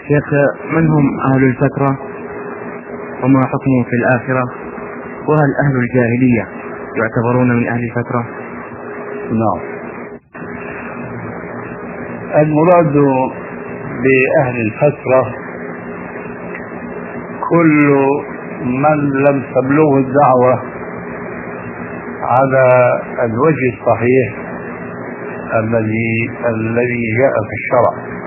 شيخ، من هم أهل الفترة وما حكمهم في الآخرة؟ وهل أهل الجاهلية يعتبرون من أهل الفترة؟ نعم. المراد بأهل الفترة كل من لم تبلغه الدعوة على الوجه الصحيح الذي جاء في الشرع،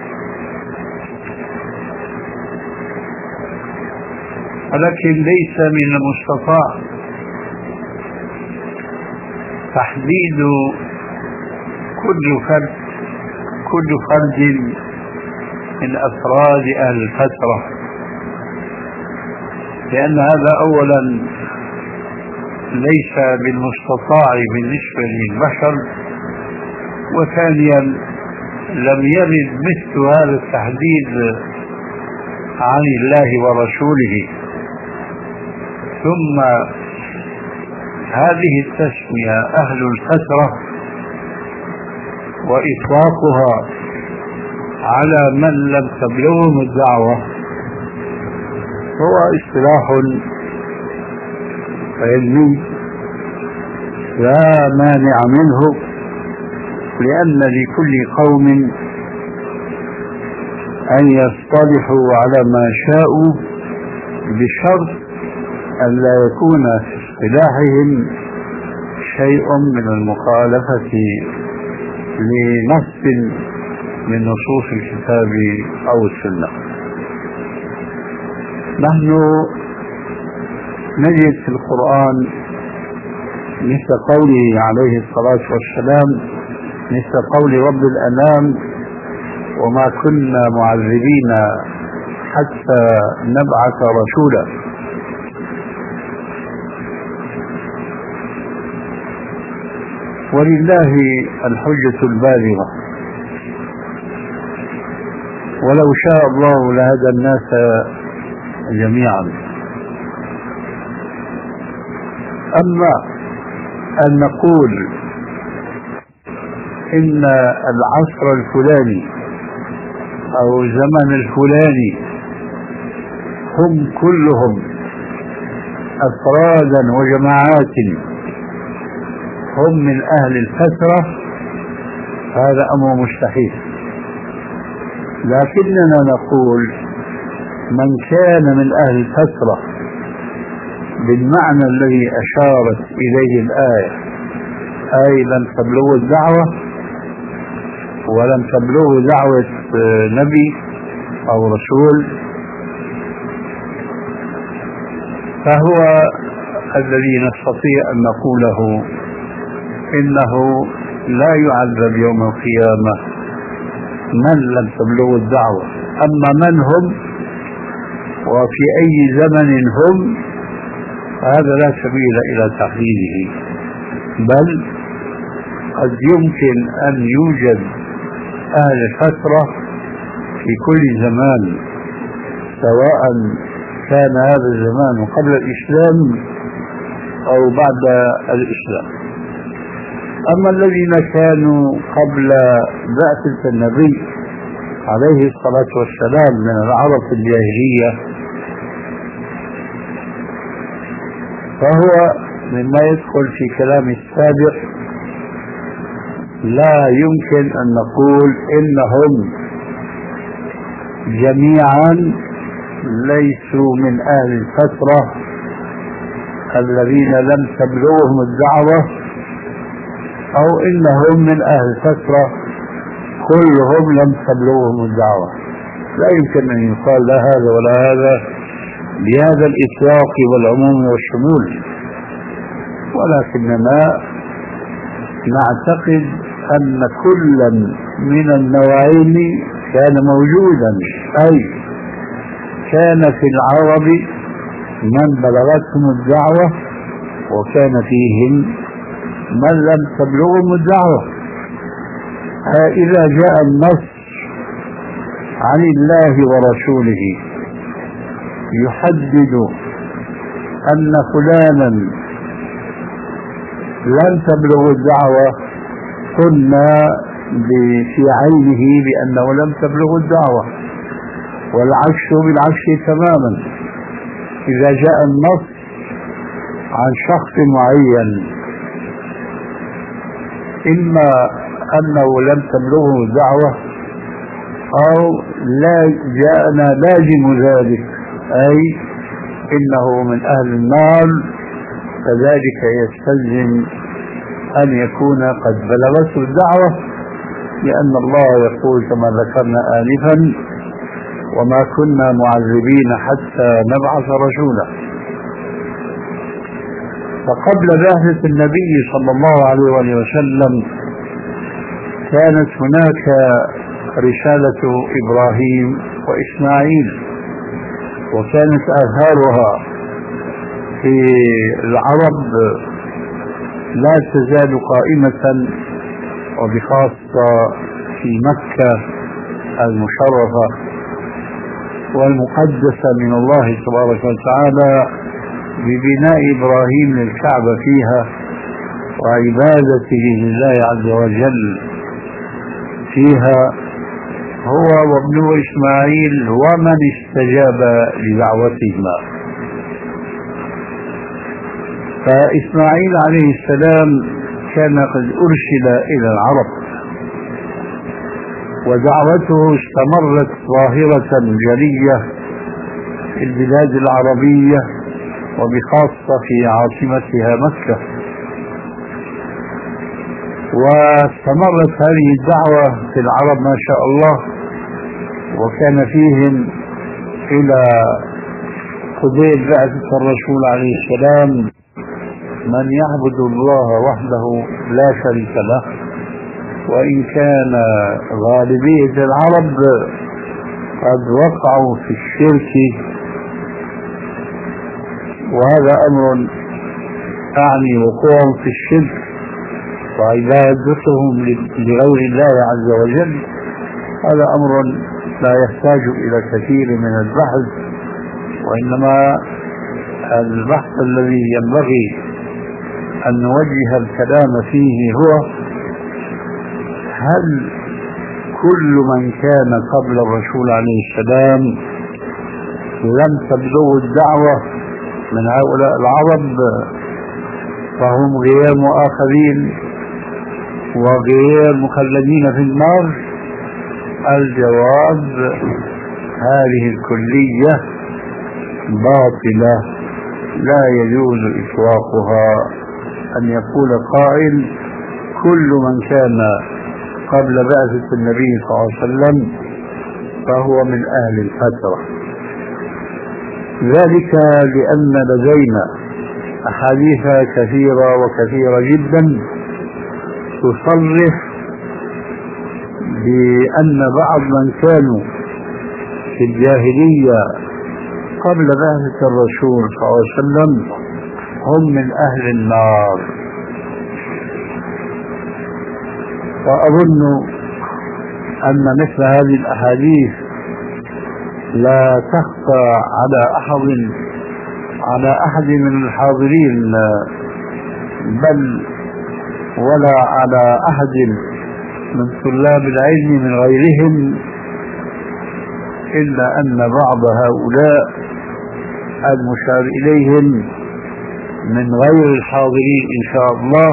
ولكن ليس من المستطاع تحديد كل فرد من أفراد أهل الفترة، لأن هذا أولا ليس بالمستطاع بالنسبة للبشر، وثانيا لم يرد مثل هذا التحديد عن الله ورسوله. ثم هذه التسمية أهل الفترة وإطلاقها على من لم تبلغهم الدعوة هو اصطلاح علمي لا مانع منه، لأن لكل قوم أن يصطلحوا على ما شاءوا بشرط أن لا يكون في اصطلاحهم شيء من المخالفة لنص من نصوص الكتاب أو السنة. نحن نجد في القرآن مثل قوله عليه الصلاة والسلام، مثل قول رب الأنام: وما كنا معذبين حتى نبعث رسولا. ولله الحجة البالغة، ولو شاء الله لهدى الناس جميعا. أما أن نقول إن العصر الفلاني أو الزمن الفلاني هم كلهم أفرادا وجماعات هم من أهل الفترة، هذا أمر مستحيل. لكننا نقول من كان من أهل الفترة بالمعنى الذي أشارت إليه الآية، أي لم تبلغ الدعوة ولم تبلغ دعوة نبي أو رسول، فهو الذي نستطيع أن نقوله إنه لا يعذب يوم القيامة من لم تبلغ الدعوة. أما من هم وفي أي زمن هم هذا لا سبيل إلى تحديده، بل قد يمكن أن يوجد أهل الفترة في كل زمان، سواء كان هذا الزمان قبل الإسلام أو بعد الإسلام. أما الذين كانوا قبل بعثة النبي عليه الصلاة والسلام من العرب الجاهلية فهو مما يدخل في كلام السابق. لا يمكن أن نقول إنهم جميعا ليسوا من أهل الفترة الذين لم تبلغهم الدعوة، أو إنهم من أهل الفترة كلهم لم تبلغهم الدعوة. لا يمكن أن يقال لا هذا ولا هذا بهذا الإطلاق والعموم والشمول، ولكننا نعتقد أن كلا من النوعين كان موجودا، أي كان في العرب من بلغتهم الدعوة وكان فيهم من لم تبلغهم الدعوة. إذا جاء النص عن الله ورسوله يحدد أن فلانا لم تبلغ الدعوة، قلنا في عينه بأنه لم تبلغ الدعوة. والعكس بالعكس تماما. إذا جاء النص عن شخص معين إما أنه لم تبلغه الدعوة أو لا جاءنا لازم ذلك، أي إنه من أهل النار، فذلك يستلزم أن يكون قد بلغته الدعوة، لأن الله يقول كما ذكرنا آنفا: وما كنا معذبين حتى نبعث رسولا. فقبل بعثة النبي صلى الله عليه وسلم كانت هناك رسالة إبراهيم وإسماعيل، وكانت آثارها في العرب لا تزال قائمة، وبخاصة في مكة المشرفة والمقدسة من الله تبارك وتعالى، ببناء إبراهيم للكعبة فيها وعبادته لله عز وجل فيها، هو وابنه إسماعيل ومن استجاب لدعوتهما. فإسماعيل عليه السلام كان قد أرسل إلى العرب، ودعوته استمرت ظاهرة جلية في البلاد العربية وبخاصة في عاصمتها مكة. واستمرت هذه الدعوة في العرب ما شاء الله، وكان فيهم إلى قبيل بعثة الرسول عليه السلام من يعبد الله وحده لا شريك له، وإن كان غالبية العرب قد وقعوا في الشرك، وهذا أمر أعني وقوعهم في الشرك وعبادتهم لغير الله عز وجل، هذا أمر لا يحتاج إلى كثير من البحث، وإنما البحث الذي ينبغي أن نوجه الكلام فيه هو: هل كل من كان قبل الرسول عليه السلام لم تبلغ الدعوة من هؤلاء العرب فهم غير مؤاخذين وغير مخلدين في النار؟ الجواب: هذه الكلية باطلة لا يجوز إطلاقها. أن يقول قائل: كل من كان قبل بعثة النبي صلى الله عليه وسلم فهو من أهل الفترة، ذلك لأن لدينا أحاديث كثيرة وكثيرة جدا تصرح بأن بعض من كانوا في الجاهلية قبل بعثة الرسول صلى الله عليه وسلم هم من أهل النار. وأظن أن مثل هذه الأحاديث لا تخفى على أحد من الحاضرين، بل ولا على أحد من طلاب العلم من غيرهم، إلا أن بعض هؤلاء المشار إليهم من غير الحاضرين إن شاء الله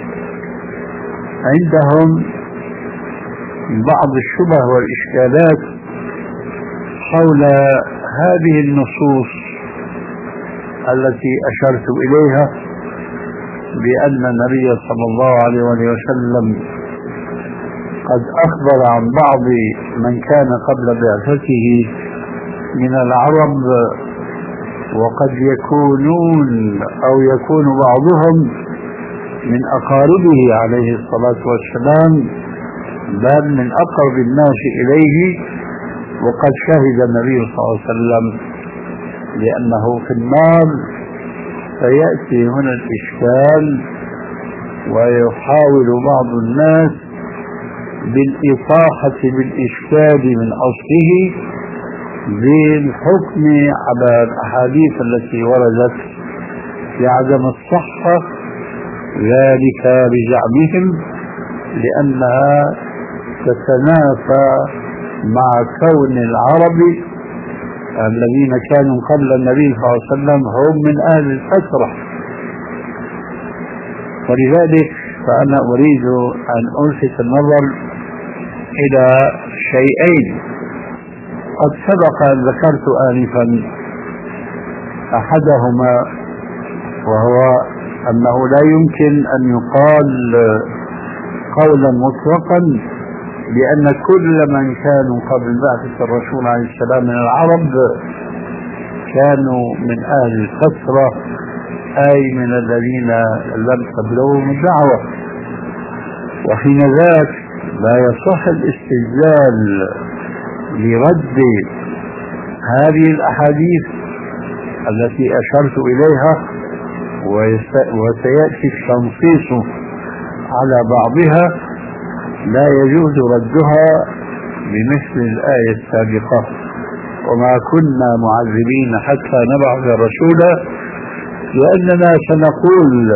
عندهم بعض الشبه والإشكالات حول هذه النصوص التي أشرت إليها، بأن النبي صلى الله عليه وسلم قد أخبر عن بعض من كان قبل بعثته من العرب، وقد يكونون أو يكون بعضهم من أقاربه عليه الصلاة والسلام، بل من أقرب الناس إليه، وقد شهد النبي صلى الله عليه وسلم لأنه في النار. فيأتي هنا الإشكال، ويحاول بعض الناس بالإطاحة بالإشكال من أصله بالحكم على الأحاديث التي وردت بعدم الصحة، ذلك بزعمهم لأنها تتنافى مع كون العرب الذين كانوا قبل النبي صلى الله عليه وسلم هم من أهل الفترة. ولذلك فأنا أريد أن ألفت النظر إلى شيئين قد سبق أن ذكرت آنفا أحدهما، وهو أنه لا يمكن أن يقال قولا مطلقا بأن كل من كانوا قبل بعثة الرسول عليه السلام من العرب كانوا من أهل الفترة، أي من الذين لم تبلغهم الدعوة. وحين ذاك لا يصح الاستدلال لرد هذه الأحاديث التي أشرت إليها وسيأتي التنصيص على بعضها، لا يجوز ردها بمثل الآية السابقة: وما كنا معذبين حتى نبعث رسولا، لأننا سنقول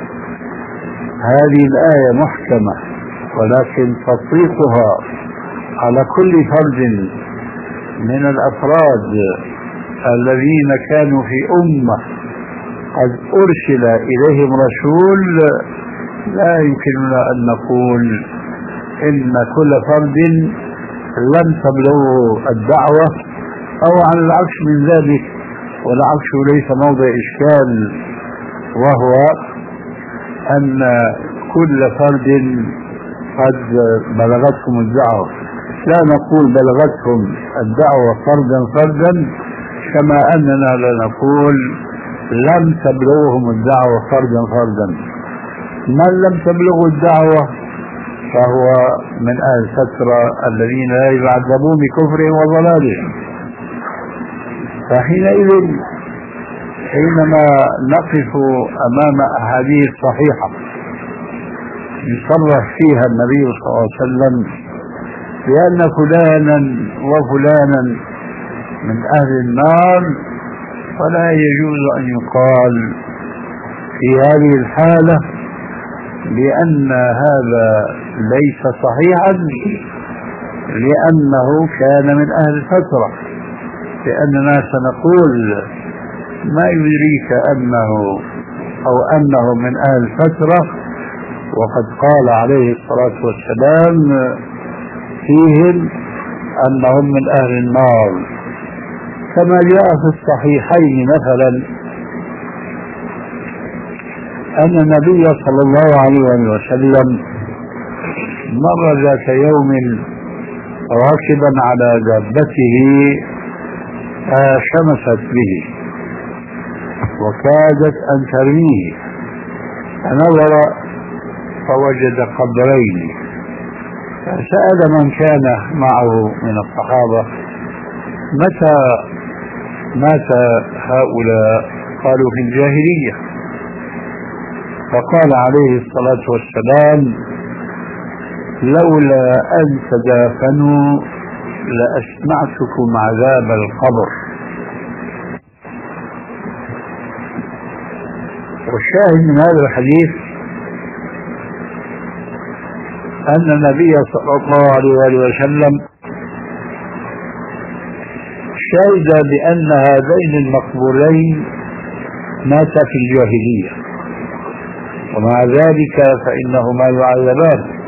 هذه الآية محكمة، ولكن تطبيقها على كل فرد من الأفراد الذين كانوا في أمة قد أرسل إليهم رسول، لا يمكننا أن نقول إن كل فرد لم تبلغه الدعوة أو على العكس من ذلك. والعكس ليس موضع إشكال، وهو أن كل فرد قد بلغتهم الدعوة. لا نقول بلغتهم الدعوة فردا فردا، كما أننا لا نقول لم تبلغهم الدعوة فردا فردا. من لم تبلغوا الدعوة فهو من أهل الفترة الذين لا يعذبون بكفرهم وضلالهم. فحينئذ حينما نقف أمام أحاديث صحيحة يصرح فيها النبي صلى الله عليه وسلم بأن فلانا وفلانا من أهل النار، فلا يجوز أن يقال في هذه الحالة بأن هذا ليس صحيحا لأنه كان من أهل الفترة، لأننا سنقول ما يدريك أنه من أهل الفترة، وقد قال عليه الصلاة والسلام فيهم أنهم من أهل النار. كما جاء في الصحيحين مثلا أن النبي صلى الله عليه وسلم مر ذات يوم راكبا على دابته فشمست به وكادت أن ترميه، فنظر فوجد قبرين، فسأل من كان معه من الصحابة: متى مات هؤلاء؟ قالوا: في الجاهلية. فقال عليه الصلاة والسلام: لولا أن تدافنوا لأسمعتكم عذاب القبر. والشاهد من هذا الحديث أن النبي صلى الله عليه وسلم شهد بأن هذين المقبورين ماتا في الجاهلية، ومع ذلك فإنهما يعذبان.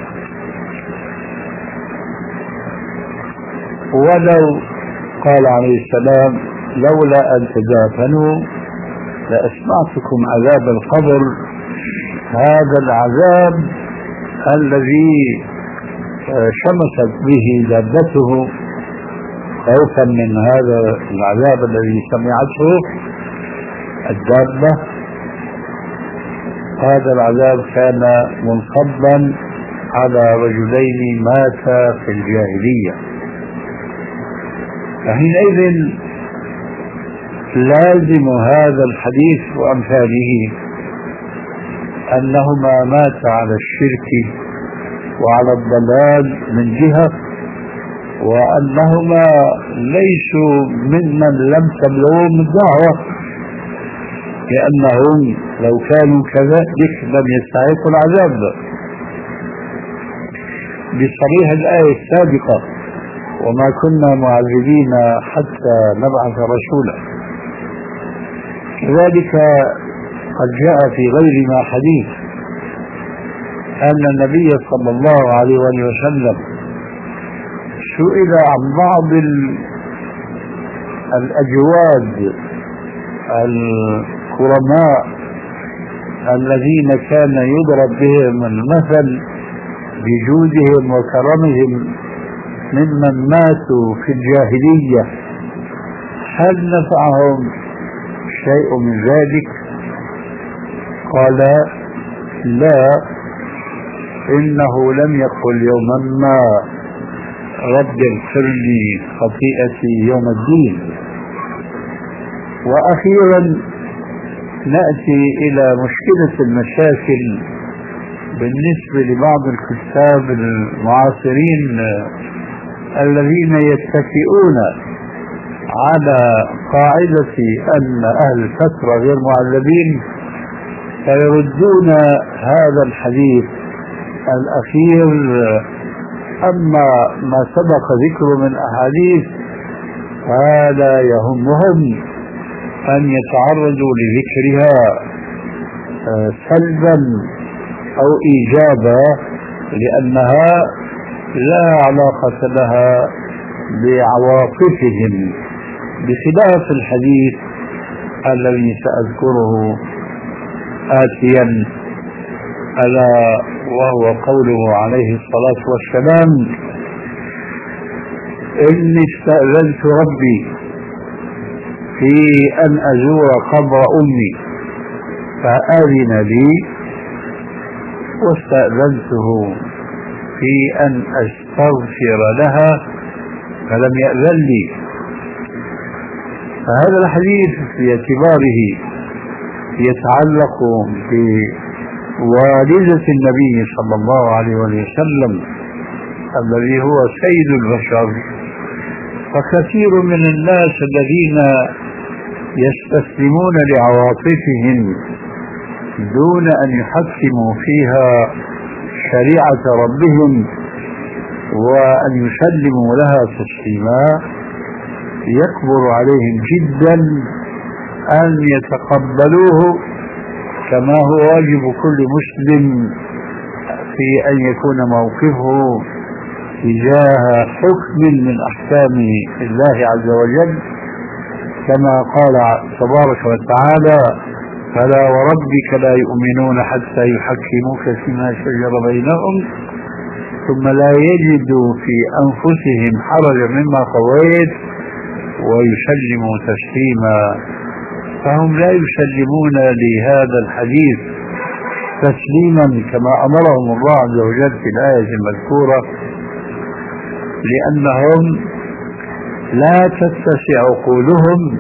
ولو قال عليه السلام: لولا أن تدافنوا لأسمعتكم عذاب القبر، هذا العذاب الذي شمست به دابته خوفا من هذا العذاب الذي سمعته الدابة، هذا العذاب كان منصبا على رجلين ماتا في الجاهلية. فحينئذ لازم هذا الحديث وأمثاله أنهما ماتا على الشرك وعلى الضلال من جهة، وأنهما ليسوا ممن لم تبلغهم الدعوة، لأنهم لو كانوا كذلك لم يستحقوا العذاب بصريح الآية السابقة: وما كنا معذبين حتى نبعث رسولا. كذلك قد جاء في غيرنا حديث أن النبي صلى الله عليه وسلم سئل عن بعض الأجواد الكرماء الذين كان يضرب بهم المثل بجودهم وكرمهم ممن ماتوا في الجاهلية، هل نفعهم شيء من ذلك؟ قال لا، إنه لم يقل يوما ما رب اغفر لي خطيئتي يوم الدين. وأخيرا نأتي إلى مشكلة المشاكل بالنسبة لبعض الكتاب المعاصرين الذين يتكئون على قاعدة أن أهل الفترة غير معذبين، فيردون هذا الحديث الأخير. أما ما سبق ذكره من أحاديث فلا يهمهم أن يتعرضوا لذكرها سلبا أو إيجابا، لأنها لا علاقة لها بعواطفهم، بخلاف الحديث الذي سأذكره آتيا، ألا وهو قوله عليه الصلاة والسلام: إني استأذنت ربي في أن أزور قبر أمي فأذن لي، واستأذنته في أن أستغفر لها فلم يأذن لي. فهذا الحديث باعتباره يتعلق بوالدة النبي صلى الله عليه وسلم الذي هو سيد البشر، فكثير من الناس الذين يستسلمون لعواطفهم دون أن يحكموا فيها شريعة ربهم وأن يسلموا لها تسليما، يكبر عليهم جدا أن يتقبلوه كما هو واجب كل مسلم في أن يكون موقفه تجاه حكم من أحكام الله عز وجل، كما قال تبارك وتعالى: فلا وربك لا يؤمنون حتى يحكموك فيما شجر بينهم ثم لا يجدوا في أنفسهم حرجا مما قضيت ويسلموا تسليما. فهم لا يسلمون لهذا الحديث تسليما كما أمرهم الله عز وجل في الآية المذكورة، لأنهم لا تتسع عقولهم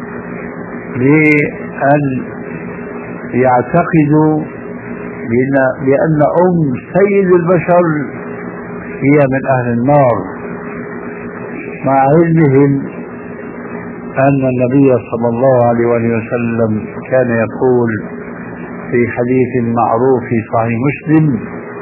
لأن يعتقدوا بأن سيد البشر هي من أهل النار، مع علمهم أن النبي صلى الله عليه وسلم كان يقول في حديث معروف في صحيح مسلم: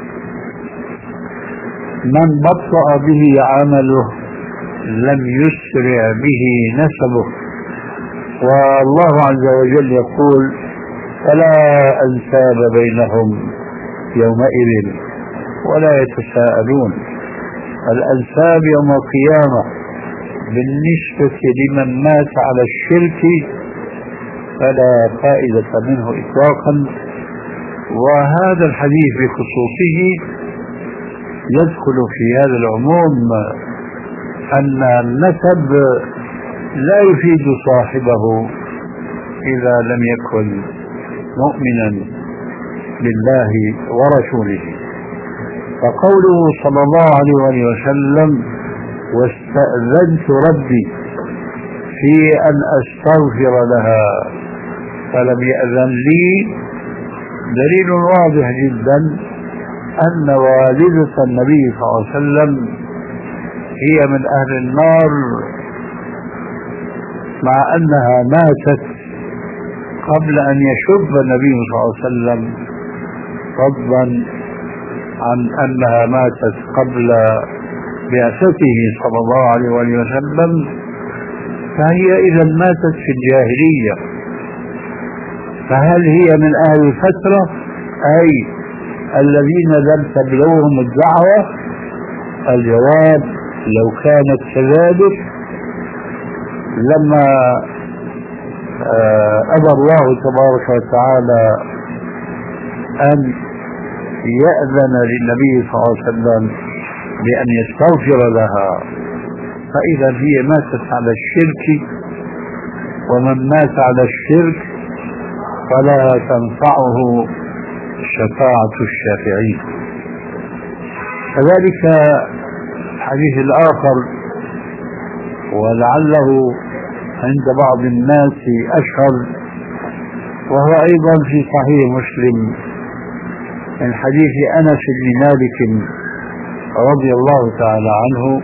من بطأ به عمله لم يسرع به نسبه. والله عز وجل يقول: فلا أنساب بينهم يومئذ ولا يتساءلون. الأنساب يوم القيامة بالنسبة لمن مات على الشرك فلا فائدة منه إطلاقا. وهذا الحديث بخصوصه يدخل في هذا العموم أن النسب لا يفيد صاحبه إذا لم يكن مؤمنا بالله ورسوله. فقوله صلى الله عليه وسلم: واستأذنت ربي في أن أستغفر لها فلم يأذن لي، دليل واضح جدا أن والدة النبي صلى الله عليه وسلم هي من أهل النار، مع أنها ماتت قبل أن يشب النبي صلى الله عليه وسلم، فضلا عن أنها ماتت قبل بعثته صلى الله عليه وآله وسلم، فهي إذا ماتت في الجاهلية. فهل هي من أهل الفترة أي الذين لم تبلغهم الدعوة؟ الجواب: لو كانت كذلك لما أبى الله تبارك وتعالى أن يأذن للنبي صلى الله عليه وسلم بأن يستغفر لها. فإذا هي ماتت على الشرك، ومن مات على الشرك فلا تنفعه شفاعة الشافعين. كذلك الحديث الآخر، ولعله عند بعض الناس أشهر، وهو أيضا في صحيح مسلم من حديث أنس بن مالك رضي الله تعالى عنه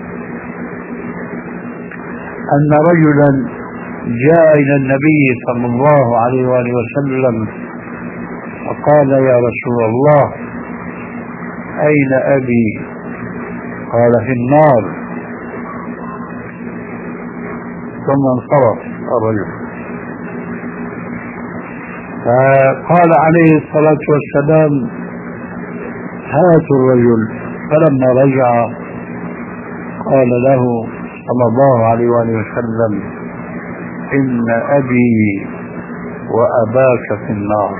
أن رجلا جاء إلى النبي صلى الله عليه وآله وسلم فقال: يا رسول الله، أين أبي؟ قال: في النار. ثم انصرف الرجل. فقال عليه الصلاة والسلام: هاتوا الرجل. فلما رجع قال له صلى الله عليه وآله وسلم: إن أبي وأباك في النار.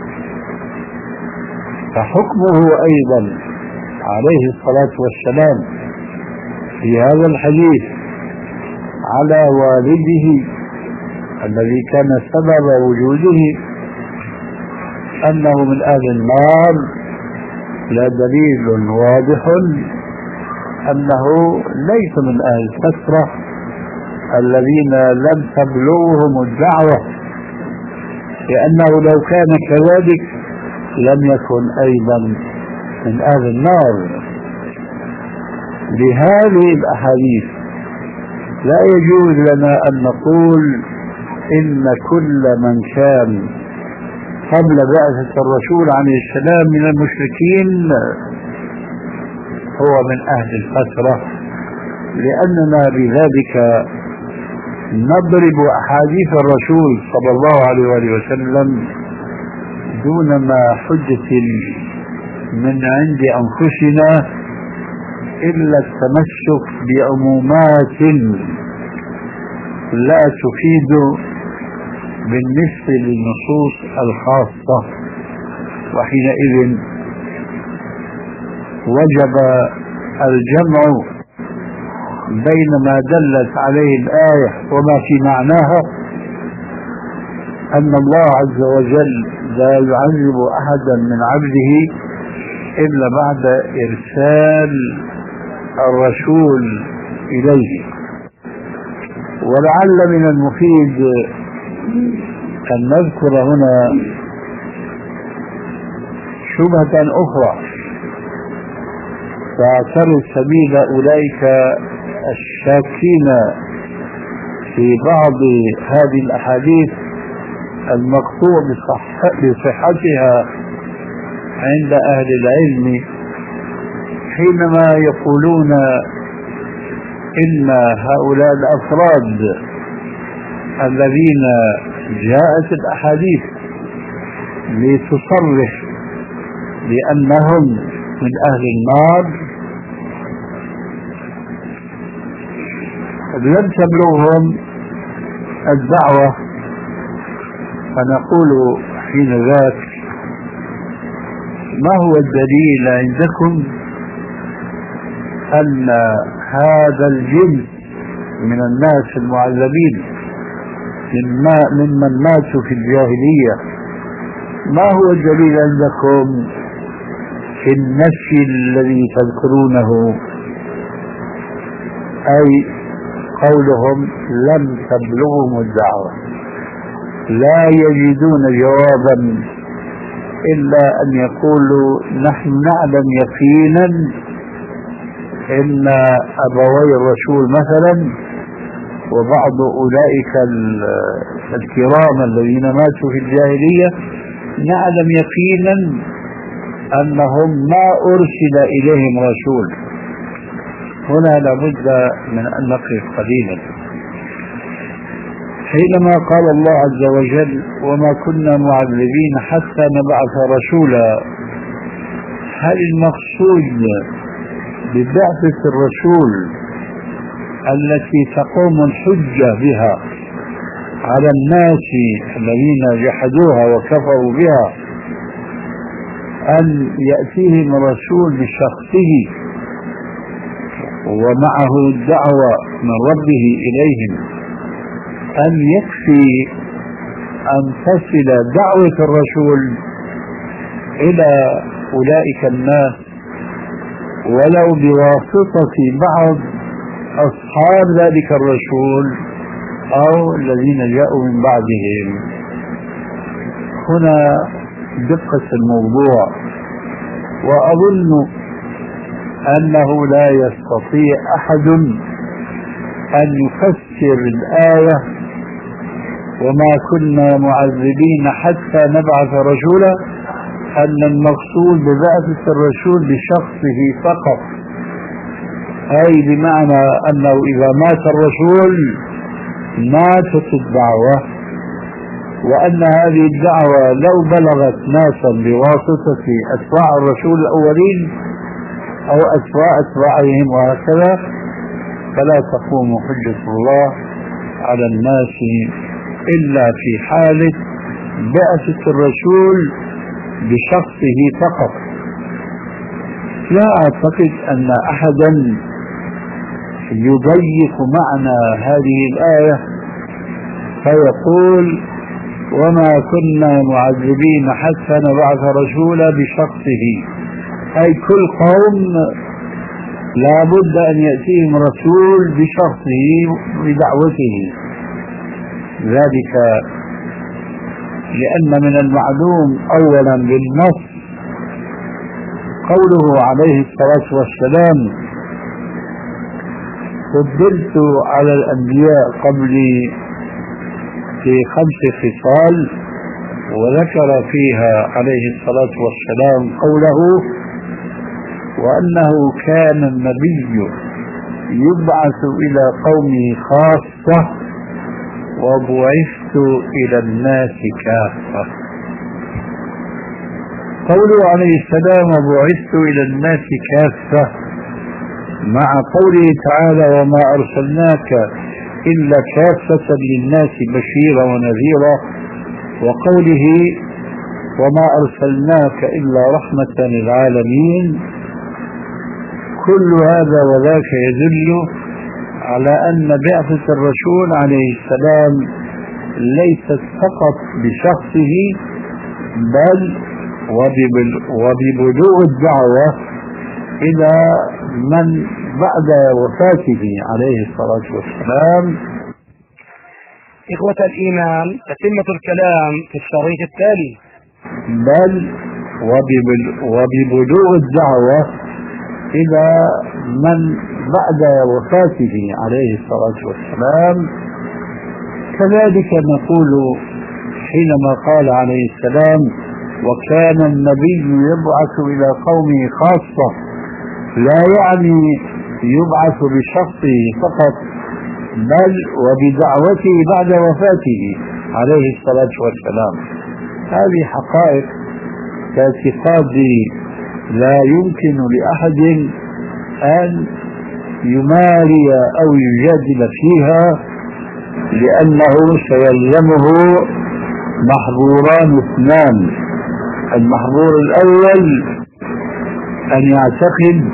فحكمه أيضا عليه الصلاة والسلام في هذا الحديث على والده الذي كان سبب وجوده أنه من أهل النار، لا دليل واضح أنه ليس من أهل الفترة الذين لم تبلغهم الدعوة، لأنه لو كان كذلك لم يكن أيضا من أهل النار. بهذه الأحاديث لا يجوز لنا أن نقول إن كل من كان قبل بعثة الرسول عليه السلام من المشركين هو من أهل الفترة، لأننا بذلك نضرب أحاديث الرسول صلى الله عليه وآله وسلم دون ما حجة من عند أنفسنا إلا التمسك بعمومات لا تفيد بالنسبة للنصوص الخاصة، وحينئذ وجب الجمع بين ما دلت عليه الآية وما في معناها، أن الله عز وجل لا يعذب أحدا من عبده إلا بعد إرسال الرسول إليه. ولعل من المفيد أن نذكر هنا شبهة أخرى تعترض سبيل أولئك الشاكين في بعض هذه الأحاديث المقطوع بصحتها عند أهل العلم، حينما يقولون إن هؤلاء الأفراد الذين جاءت الأحاديث لتصرح بأنهم من أهل النار لم تبلغهم الدعوة، فنقول حين ذاك: ما هو الدليل عندكم أن هذا الجنس من الناس المعذبين ممن ماتوا في الجاهلية، ما هو الدليل عندكم في النفي الذي تذكرونه، أي قولهم لم تبلغهم الدعوة؟ لا يجدون جوابا إلا أن يقولوا: نحن نعلم يقينا إن أبوي الرسول مثلا وبعض أولئك الكرام الذين ماتوا في الجاهلية نعلم يقينا أنهم ما أرسل إليهم رسول، هنا لابد من أن نقف قليلا. حينما قال الله عز وجل وما كنا معذبين حتى نبعث رسولا، هل المقصود ببعثة الرسول التي تقوم الحجة بها على الناس الذين جحدوها وكفروا بها أن يأتيهم رسول بشخصه ومعه الدعوة من ربه إليهم، أن يكفي أن تصل دعوة الرسول إلى أولئك الناس ولو بواسطة بعض أصحاب ذلك الرسول أو الذين جاءوا من بعدهم؟ هنا دقة الموضوع، وأظن أنه لا يستطيع أحد أن يفسر الآية وما كنا معذبين حتى نبعث رسولا أن المقصود ببعثة الرسول بشخصه فقط، أي بمعنى أنه إذا مات الرسول ماتت الدعوة، وأن هذه الدعوة لو بلغت ناسا بواسطة أتباع الرسول الأولين أو أتباعهم وهكذا فلا تقوم حجة الله على الناس إلا في حالة بعثة الرسول بشخصه فقط. لا أعتقد أن أحدا يضيق معنى هذه الآية فيقول وما كنا معذبين حتى نبعث رسولا بشخصه، أي كل قوم لا بد أن يأتيهم رسول بشخصه بدعوته. ذلك لأن من المعلوم أولا بالنص قوله عليه الصلاة والسلام فضلت على الأنبياء قبلي في 5 خصال، وذكر فيها عليه الصلاة والسلام قوله وأنه كان النبي يبعث إلى قومه خاصة وبعثت إلى الناس كافة. قوله عليه السلام وبعثت إلى الناس كافة مع قوله تعالى وما أرسلناك إلا كافة للناس بشيرا ونذيرا، وقوله وما أرسلناك إلا رحمة للعالمين، كل هذا وذاك يدل على أن بعثة الرسول عليه السلام ليست فقط بشخصه بل وببلوغ الدعوة إلى من بعد وفاته عليه الصلاة والسلام. إخوة الإيمان، تتمة الكلام في الشريط التالي. بل وببلوغ الدعوة إلى من بعد وفاته عليه الصلاة والسلام. كذلك نقول حينما قال عليه السلام وكان النبي يبعث إلى قومه خاصة، لا يعني يبعث بشخصه فقط بل وبدعوته بعد وفاته عليه الصلاة والسلام. هذه حقائق باعتقادي لا يمكن لأحد أن يماري أو يجادل فيها، لأنه سيلزمه محظوران 2. المحظور الأول أن يعتقد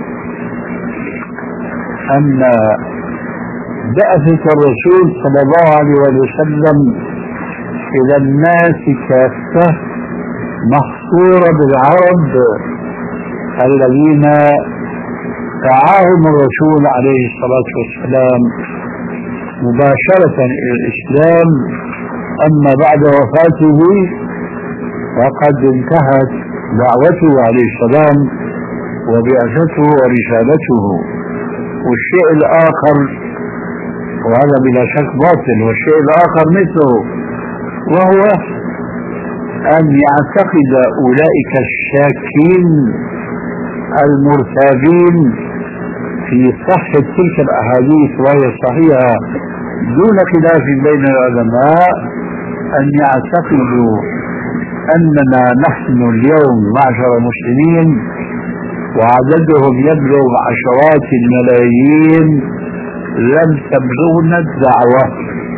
أن بعثة الرسول صلى الله عليه وسلم إلى الناس كافة محصورة بالعرب الذين دعاهم الرسول عليه الصلاة والسلام مباشرة إلى الإسلام، أما بعد وفاته فقد انتهت دعوته عليه السلام وبعثته ورسالته. والشيء الآخر، وهذا بلا شك باطل، والشيء الآخر مثله، وهو أن يعتقد أولئك الشاكين المرتابين في في صحة تلك الأحاديث وهي صحيحة دون خلاف بين العلماء أن يعتقدوا أننا نحن اليوم معشر المسلمين وعددهم يبلغ عشرات الملايين لم تبلغنا الدعوة.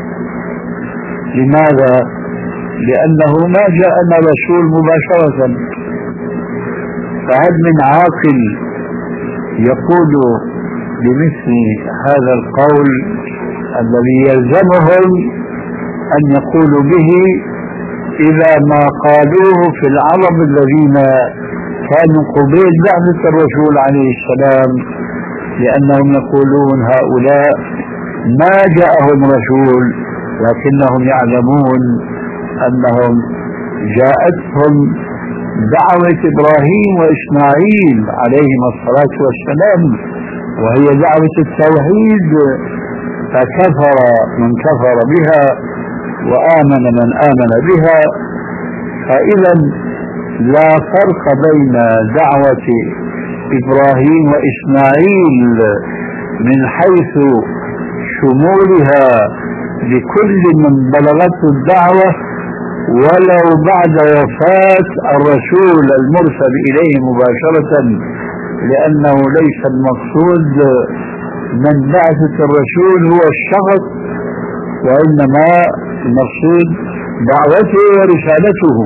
لماذا؟ لأنه ما جاءنا رسول مباشرة. فهل من عاقل يقول بمثل هذا القول الذي يلزمهم أن يقولوا به إذا ما قالوه في العرب الذين كانوا قبيل بعثة الرسول عليه السلام، لأنهم يقولون هؤلاء ما جاءهم رسول لكنهم يعلمون أنهم جاءتهم دعوة إبراهيم وإسماعيل عليهما الصلاة والسلام وهي دعوة التوحيد، فكفر من كفر بها وآمن من آمن بها. فإذا لا فرق بين دعوة إبراهيم وإسماعيل من حيث شمولها لكل من بلغته الدعوة ولو بعد وفاة الرسول المرسل إليه مباشرة، لأنه ليس المقصود من بعثة الرسول هو الشخص، وإنما المقصود دعوته ورسالته.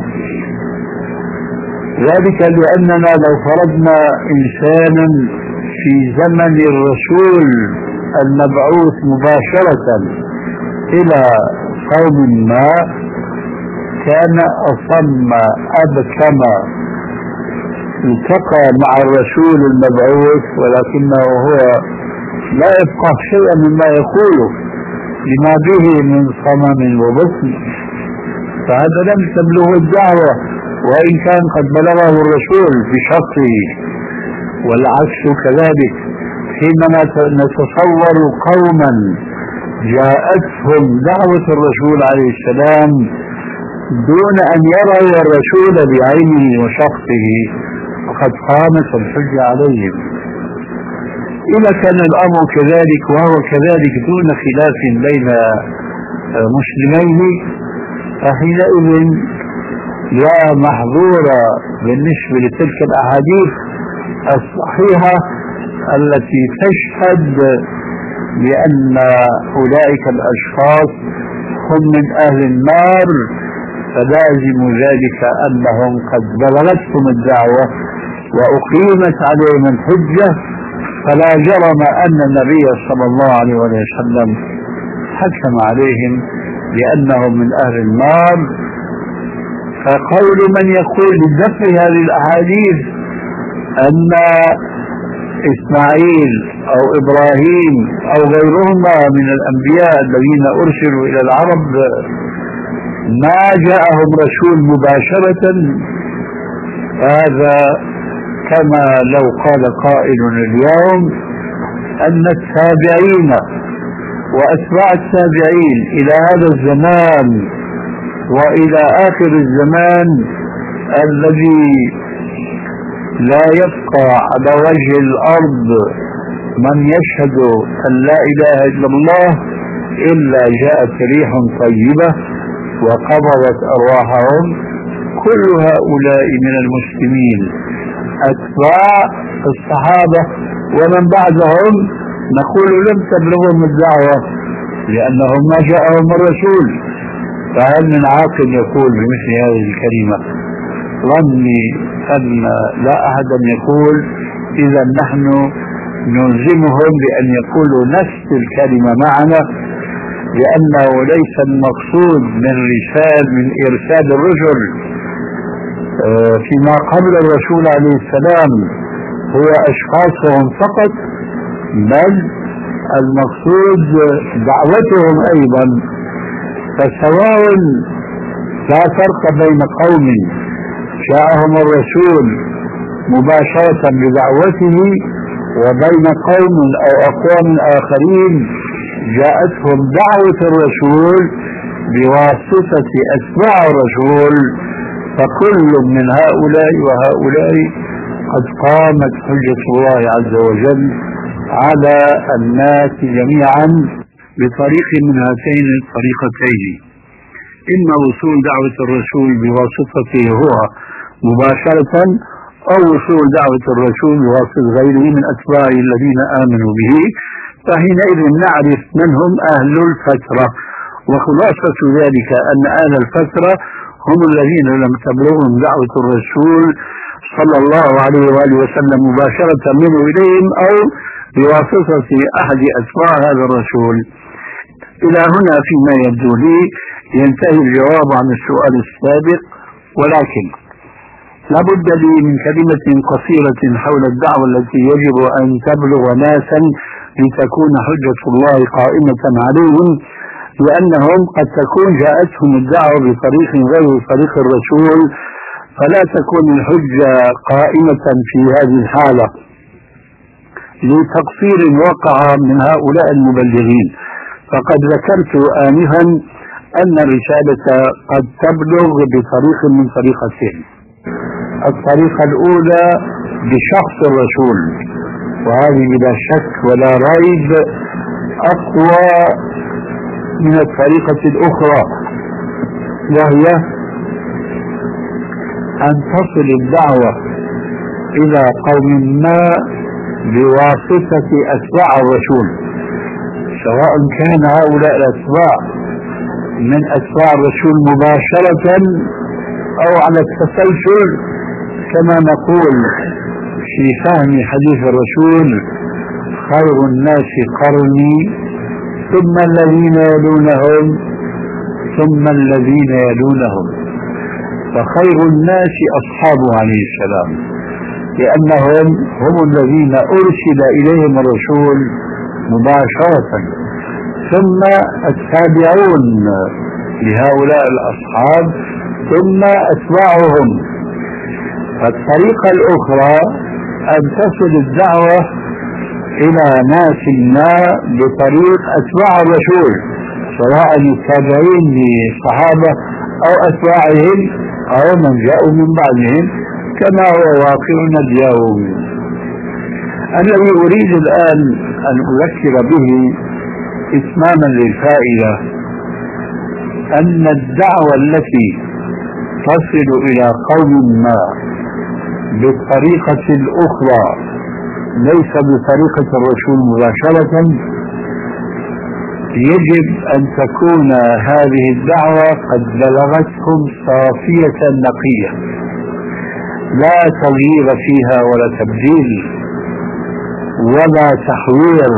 ذلك لأننا لو فرضنا إنسانا في زمن الرسول المبعوث مباشرة إلى قوم ما كان أصم أبكم التقى مع الرسول المبعوث ولكنه هو لا يفقه شيئا مما يقوله لما به من صمم وبطن، فهذا لم تبلغه الدعوة وإن كان قد بلغه الرسول بشخصه. والعكس كذلك، حينما نتصور قوما جاءتهم دعوة الرسول عليه السلام دون أن يروا الرسول بعينه وشخصه فقد قامت الحجة عليهم. إذا كان الأمر كذلك وهو كذلك دون خلاف بين مسلمين، فحينئذ لا محظور بالنسبة لتلك الأحاديث الصحيحة التي تشهد بأن أولئك الأشخاص هم من أهل النار، فلازم ذلك أنهم قد بلغتهم الدعوة وأقيمت عليهم الحجة، فلا جرم أن النبي صلى الله عليه وسلم حكم عليهم بأنهم من أهل النار. فقول من يقول لدفع هذه الأحاديث أن إسماعيل أو إبراهيم أو غيرهما من الأنبياء الذين أرسلوا إلى العرب ما جاءهم رسول مباشرة، هذا كما لو قال قائل اليوم أن التابعين وأتباع التابعين إلى هذا الزمان وإلى آخر الزمان الذي لا يبقى على وجه الأرض من يشهد أن لا إله إلا الله إلا جاءت ريح طيبة وقبضت أرواحهم، كل هؤلاء من المسلمين أتباع الصحابة ومن بعدهم نقول لم تبلغهم الدعوة لأنهم ما جاءهم الرسول. فهل من عاقل يقول بمثل هذه الكلمة؟ ظني أن لا أحد يقول إذا نحن نلزمهم بأن يقولوا نفس الكلمة معنا، لأنه ليس المقصود من إرسال الرسل فيما قبل الرسول عليه السلام هو أشخاصهم فقط، بل المقصود دعوتهم أيضا. فسواء لا فرق بين قوم جاءهم الرسول مباشرة بدعوته وبين قوم أو أقوام آخرين جاءتهم دعوة الرسول بواسطة أتباع الرسول، فكل من هؤلاء وهؤلاء قد قامت حجة الله عز وجل على الناس جميعا بطريق من هاتين الطريقتين: إما وصول دعوة الرسول بواسطته هو مباشرة، أو وصول دعوة الرسول بواسطة غيره من أتباعه الذين آمنوا به، فحينئذ نعرف من هم أهل الفترة. وخلاصة ذلك أن أهل الفترة هم الذين لم تبلغهم دعوة الرسول صلى الله عليه وآله وسلم مباشرة منه إليهم أو بواسطة أحد أتباع هذا الرسول. إلى هنا فيما يبدو لي ينتهي الجواب عن السؤال السابق، ولكن لابد لي من كلمة قصيرة حول الدعوة التي يجب أن تبلغ ناسا لتكون حجة الله قائمة عليهم، لأنهم قد تكون جاءتهم الدعوة بطريق غير طريق الرسول، فلا تكون الحجة قائمة في هذه الحالة لتقصير وقع من هؤلاء المبلغين. فقد ذكرت آنفا أن الرسالة قد تبلغ بطريق من طريقتين: الطريقة الأولى بشخص الرسول، وهذه بلا شك ولا ريب أقوى من الطريقة الأخرى، وهي أن تصل الدعوة إلى قوم ما بواسطة أتباع الرسول، سواء كان هؤلاء الأتباع من أتباع الرسول مباشرة أو على التسلسل، كما نقول في فهم حديث الرسول: خير الناس قرني ثم الذين يلونهم ثم الذين يلونهم. فخير الناس أصحابه عليه السلام، لأنهم هم الذين أرسل إليهم الرسول مباشرة، ثم التابعون لهؤلاء الأصحاب، ثم أتباعهم. الطريقة الأخرى أن تصل الدعوة إلى ناس ما بطريق أتباع الرسول، سواء التابعين للصحابة أو أتباعهم أو من جاءوا من بعدهم، كما هو واقعنا اليوم. الذي أريد الآن أن أذكر به إتماما للفائدة أن الدعوة التي تصل إلى قوم ما بالطريقة الأخرى ليس بطريقة الرسول مباشرة، يجب أن تكون هذه الدعوة قد بلغتكم صافية نقية، لا تغيير فيها ولا تبديل ولا تحوير،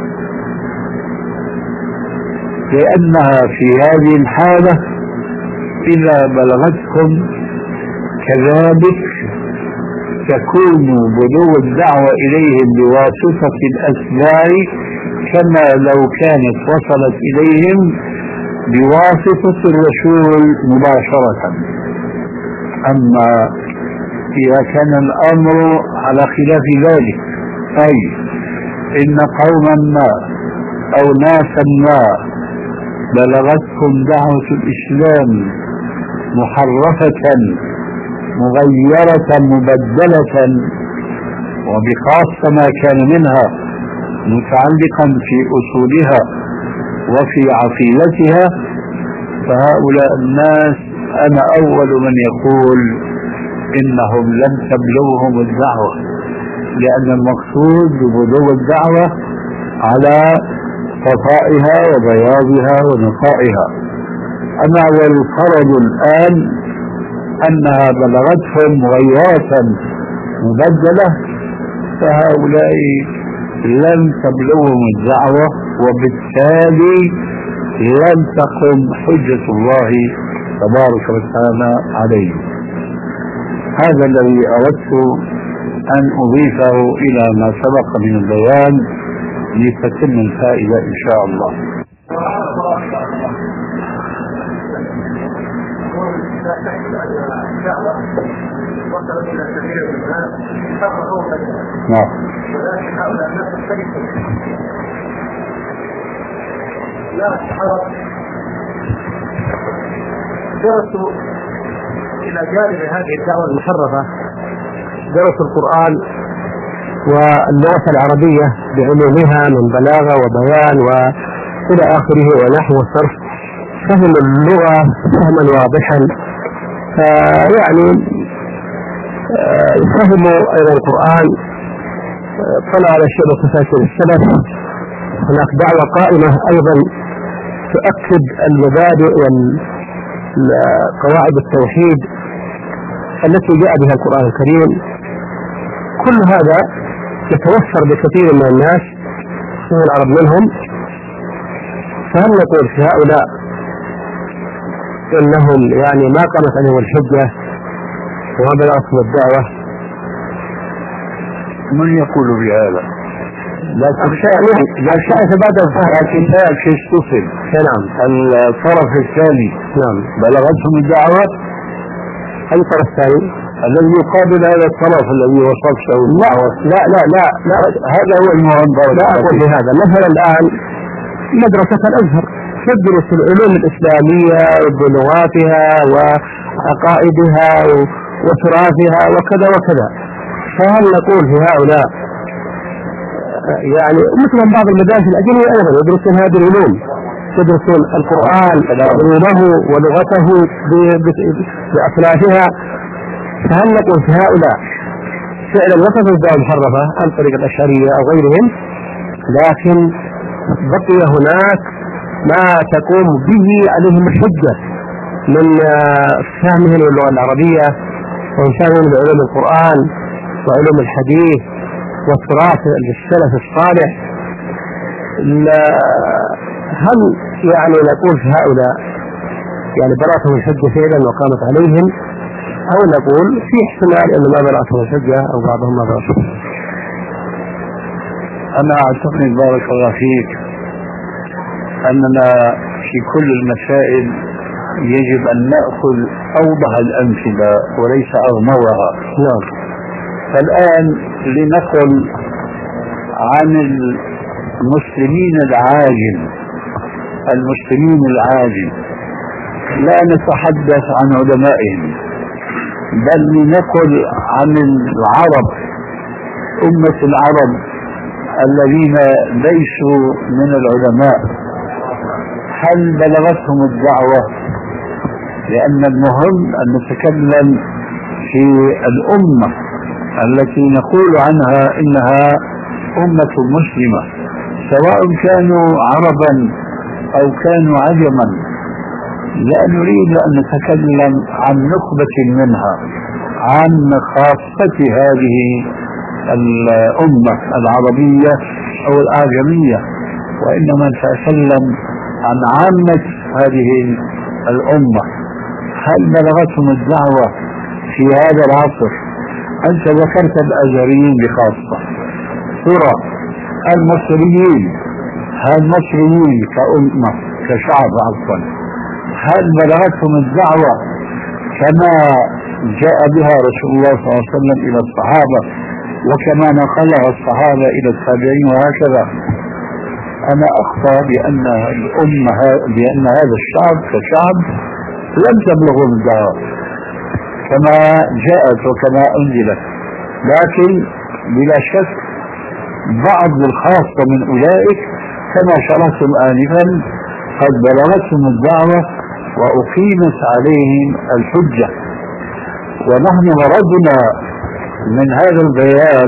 لأنها في هذه الحالة إذا بلغتكم كذلك تكون بلوغ الدعوة إليهم بواسطة الأتباع كما لو كانت وصلت إليهم بواسطة الرسول مباشرة. أما إذا كان الأمر على خلاف ذلك، أي إن قوما ما أو ناسا ما بلغتكم دعوة الإسلام محرفة مغيرة مبدلة، وبخاصة ما كان منها متعلقا في أصولها وفي عقيدتها، فهؤلاء الناس أنا أول من يقول إنهم لم تبلغهم الدعوة، لأن المقصود ببلوغ الدعوة على صفائها وبياضها ونقائها. أما والفرض الآن أنها بلغتهم مغيرة مبدلة، فهؤلاء لم تبلغهم الدعوة، وبالتالي لم تقم حجة الله تبارك وتعالى عليهم. هذا الذي أردت أن أضيفه إلى ما سبق من البيان لتتم الفائدة إن شاء الله. نعم. ولكن هؤلاء الناس تختلفون. لا حرج درسوا إلى جانب هذه الدعوة المحرفة، درسوا القرآن واللغة العربية بعلومها من بلاغة وبيان وإلى آخره ونحو وصرف، فهم اللغة فهما واضحا، يعني فهموا أيضا القرآن، طلع على شيء تفاسير السلف. هناك دعوة قائمة أيضا تؤكد المبادئ والقواعد التوحيد التي جاء بها القرآن الكريم. كل هذا يتوفر بكثير من الناس من العرب منهم، فهل نقول في هؤلاء إنهم يعني ما قامت عليهم الحجة وما بلغتهم الدعوة؟ من يقول بهذا؟ لكن بعد لكن لا يتصل. نعم. الطرف الثاني نعم بلغتهم الدعوة. أي طرف ثاني؟ الذي يقابل هذا الطرف الذي وصفته. لا هذا هو المهم. لا أقول بهذا. مثلا الآن مدرسة الأزهر تدرس العلوم الإسلامية بلغاتها وعقائدها وتراثها وكذا وكذا، فهل نقول في هؤلاء يعني مثل بعض المدارس الأجنبية أيضا يدرسون هذه العلوم، يدرسون القرآن علومه ولغته بأصنافها، فهل نقول في هؤلاء فعلا وصفوا الدعوة المحرفة عن طريق الأشعرية أو غيرهم، لكن بقي هناك ما تقوم به عليهم الحجة من فهمهم اللغة العربية وفهمهم بعلوم القرآن وعلوم الحديث والتراث للسلف الصالح؟ هل يعني نقول في هؤلاء يعني بلغتهم الحجة فعلا وقامت عليهم، أو نقول في احتمال أن ما بلغتهم الحجة أو بعضهم ما بلغتهم؟ أنا أعتقد بارك الله فيك أننا في كل المسائل يجب أن نأخذ أوضح الأمثلة وليس أغمضها. نعم. فالآن لنقل عن المسلمين العاجم لا نتحدث عن علمائهم، بل لنقل عن العرب، أمة العرب الذين ليسوا من العلماء، هل بلغتهم الدعوة؟ لأن المهم أن نتكلم في الأمة التي نقول عنها إنها أمة مسلمة، سواء كانوا عربا أو كانوا عجما. لا نريد أن نتكلم عن نخبة منها، عن خاصة هذه الأمة العربية أو الأعجمية، وإنما نتكلم عن عامة هذه الأمة. هل بلغتهم الدعوة في هذا العصر؟ أنت ذكرت الأزهريين بخاصة، ترى المصريين كأمة كشعب عفوا، هل بلغتهم الدعوة كما جاء بها رسول الله صلى الله عليه وسلم إلى الصحابة وكما نقلها الصحابة إلى التابعين وهكذا؟ أنا أخطأ بأن هذا الشعب كشعب لم تبلغهم الدعوة كما جاءت وكما أنزلت، لكن بلا شك بعض الخاصة من أولئك كما شرحتم آنفا قد بلغتهم الدعوة وأقيمت عليهم الحجة. ونحن غرضنا من هذا البيان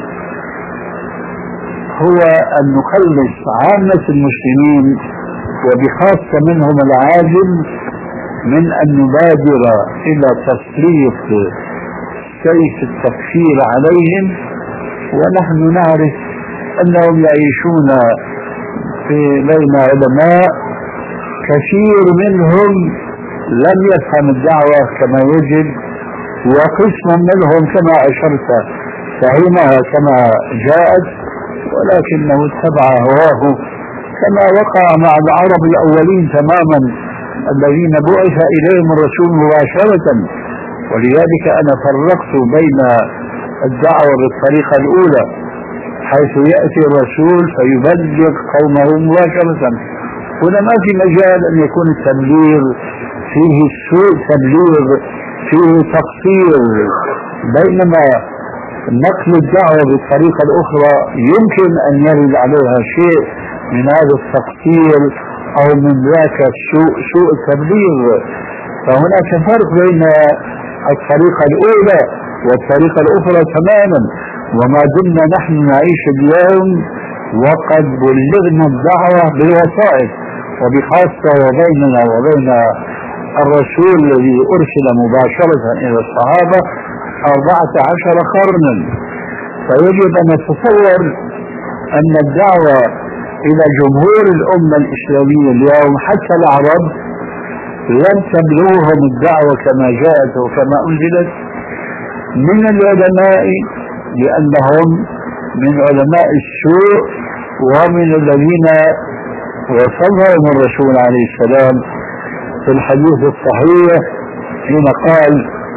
هو أن نخلص عامة المسلمين وبخاصة منهم العاجم من أن نبادر إلى تسليط سيف التكفير عليهم، ونحن نعرف أنهم يعيشون بين علماء كثير منهم لم يفهم الدعوة كما يجب، وقسم منهم كما أشرت فهمها كما جاءت ولكنه اتبع هواه كما وقع مع العرب الأولين تماما الذين بعث إليهم الرسول مباشرة. ولذلك أنا فرقت بين الدعوة بالطريقة الأولى حيث يأتي الرسول فيبلغ قومه مباشرة، هنا ما في مجال أن يكون التبليغ فيه سوء تبليغ فيه تقصير، بينما نقل الدعوة بالطريقة الأخرى يمكن أن يرد عليها شيء من هذا التقصير أو من ذاك سوء التبليغ. فهناك فرق بين الطريقة الأولى والطريقة الأخرى تماما. وما دمنا نحن نعيش اليوم وقد بلغنا الدعوة بالوسائط، وبخاصة وبيننا وبين الرسول الذي أرسل مباشرة إلى الصحابة 14 قرنا، فيجب أن نتصور أن الدعوة إلى جمهور الأمة الإسلامية اليوم حتى العرب لم تبلغهم الدعوة كما جاءت وكما أنزلت من العلماء، لأنهم من علماء السوء ومن الذين وصفهم الرسول عليه السلام في الحديث الصحيح حين قال: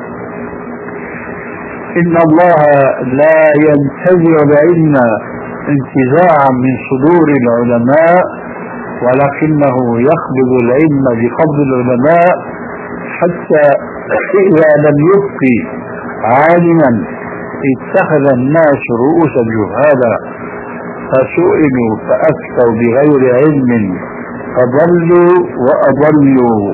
إن الله لا ينتزع العلم انتزاعا من صدور العلماء، ولكنه يقبض العلم بقبض العلماء، حتى إذا لم يبق عالما اتخذ الناس رؤوسا جهالا فسئلوا فأفتوا بغير علم فضلوا وأضلوا.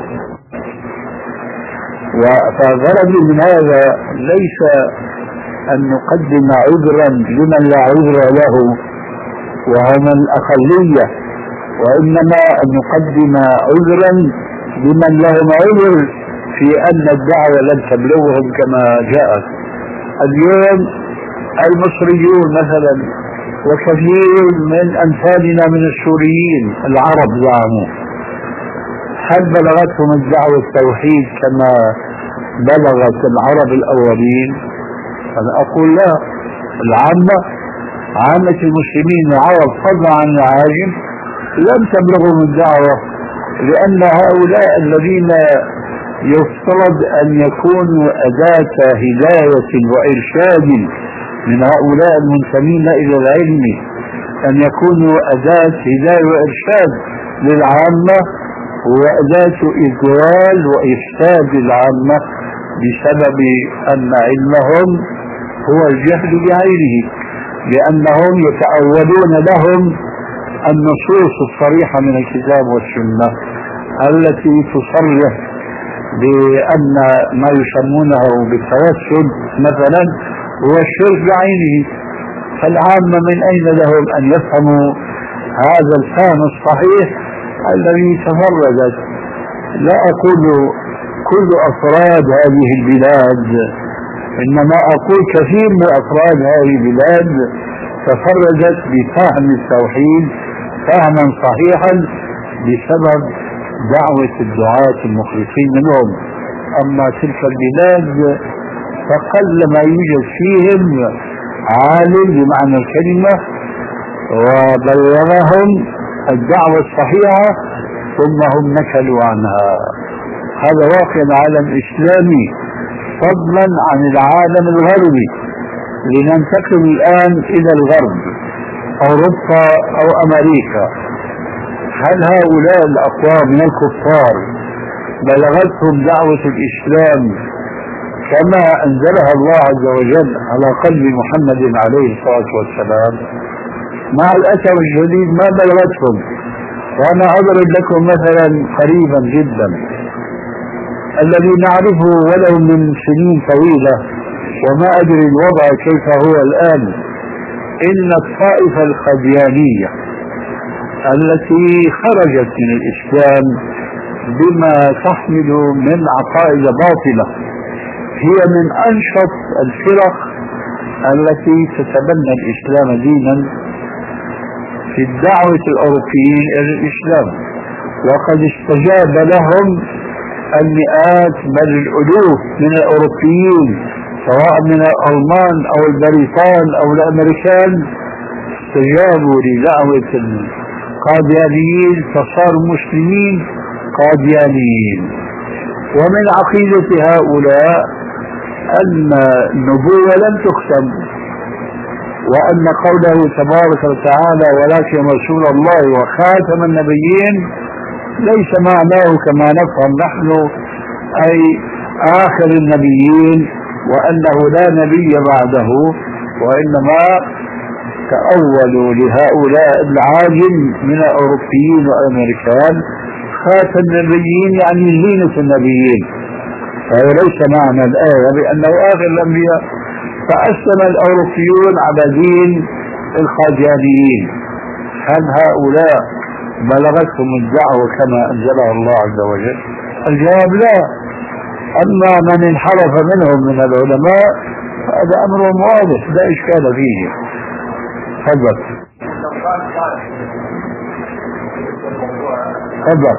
فغرضي من هذا ليس أن نقدم عذرا لمن لا عذر له وهم الأقلية، وإنما أن نقدم عذرا لمن لهم عذر في أن الدعوة لم تبلغهم كما جاءت. اليوم المصريون مثلا وكثير من أمثالنا من السوريين العرب زعموا، هل بلغتهم الدعوة التوحيد كما بلغت العرب الأولين؟ أنا أقول لا. عامة المسلمين العرب فضلا عن العاجم لم تبلغهم الدعوة، لأن هؤلاء الذين يفترض أن يكونوا أداة هداية وإرشاد من هؤلاء المنتمين إلى العلم، أن يكونوا أداة هداية وإرشاد للعامة وأداة إضلال وإفساد العامة، بسبب أن علمهم هو الجهل بعينه، لأنهم يتأولون لهم النصوص الصريحة من الكتاب والسنة التي تصرح بأن ما يسمونه بالتوسل مثلا هو الشرك بعينه. فالعامة من أين لهم أن يفهموا هذا الفهم الصحيح الذي تفردت؟ لا أقول كل أفراد هذه البلاد، إنما أقول كثير من أفراد هذه البلاد تفردت بفهم التوحيد فهما صحيحا بسبب دعوة الدعاة المخلصين منهم. أما تلك البلاد فقل ما يوجد فيهم عالم بمعنى الكلمة وبلغهم الدعوة الصحيحة ثم هم نكلوا عنها. هذا واقع العالم الإسلامي فضلا عن العالم الغربي. لننتقل الآن إلى الغرب، أوروبا أو أمريكا. هل هؤلاء الأقوام من الكفار بلغتهم دعوة الإسلام كما أنزلها الله عز وجل على قلب محمد عليه الصلاة والسلام؟ مع الأسف الشديد ما بلغتهم. وأنا أضرب لكم مثلا قريبا جدا الذي نعرفه ولو من سنين طويلة، وما أدري الوضع كيف هو الآن. إن الطائفة القاديانية التي خرجت من الإسلام بما تحمل من عقائد باطلة هي من أنشط الفرق التي تتبنى الإسلام دينا في الدعوة الأوروبيين إلى الإسلام، وقد استجاب لهم المئات بل الألوف من الأوروبيين سواء من الألمان أو البريطان أو الأمريكان، استجابوا لدعوة القاديانيين فصاروا مسلمين قاديانيين. ومن عقيدة هؤلاء أن النبوة لم تختم، وأن قوله تبارك وتعالى ولكن رسول الله وخاتم النبيين ليس معناه كما نفهم نحن أي آخر النبيين، وأنه لا نبي بعده، وإنما تأولوا لهؤلاء العاجم من الأوروبيين والأمريكان خاتم النبيين يعني زينة النبيين، فهو ليس معنى الآية بأنه آخر الأنبياء. فأسلم الأوروبيون على دين الخاجانيين. هل هؤلاء بلغتهم الدعوة كما أنزلها الله عز وجل؟ الجواب لا. أما من انحرف منهم من العلماء هذا أمر واضح لا إشكال فيه. تفضل. تفضل.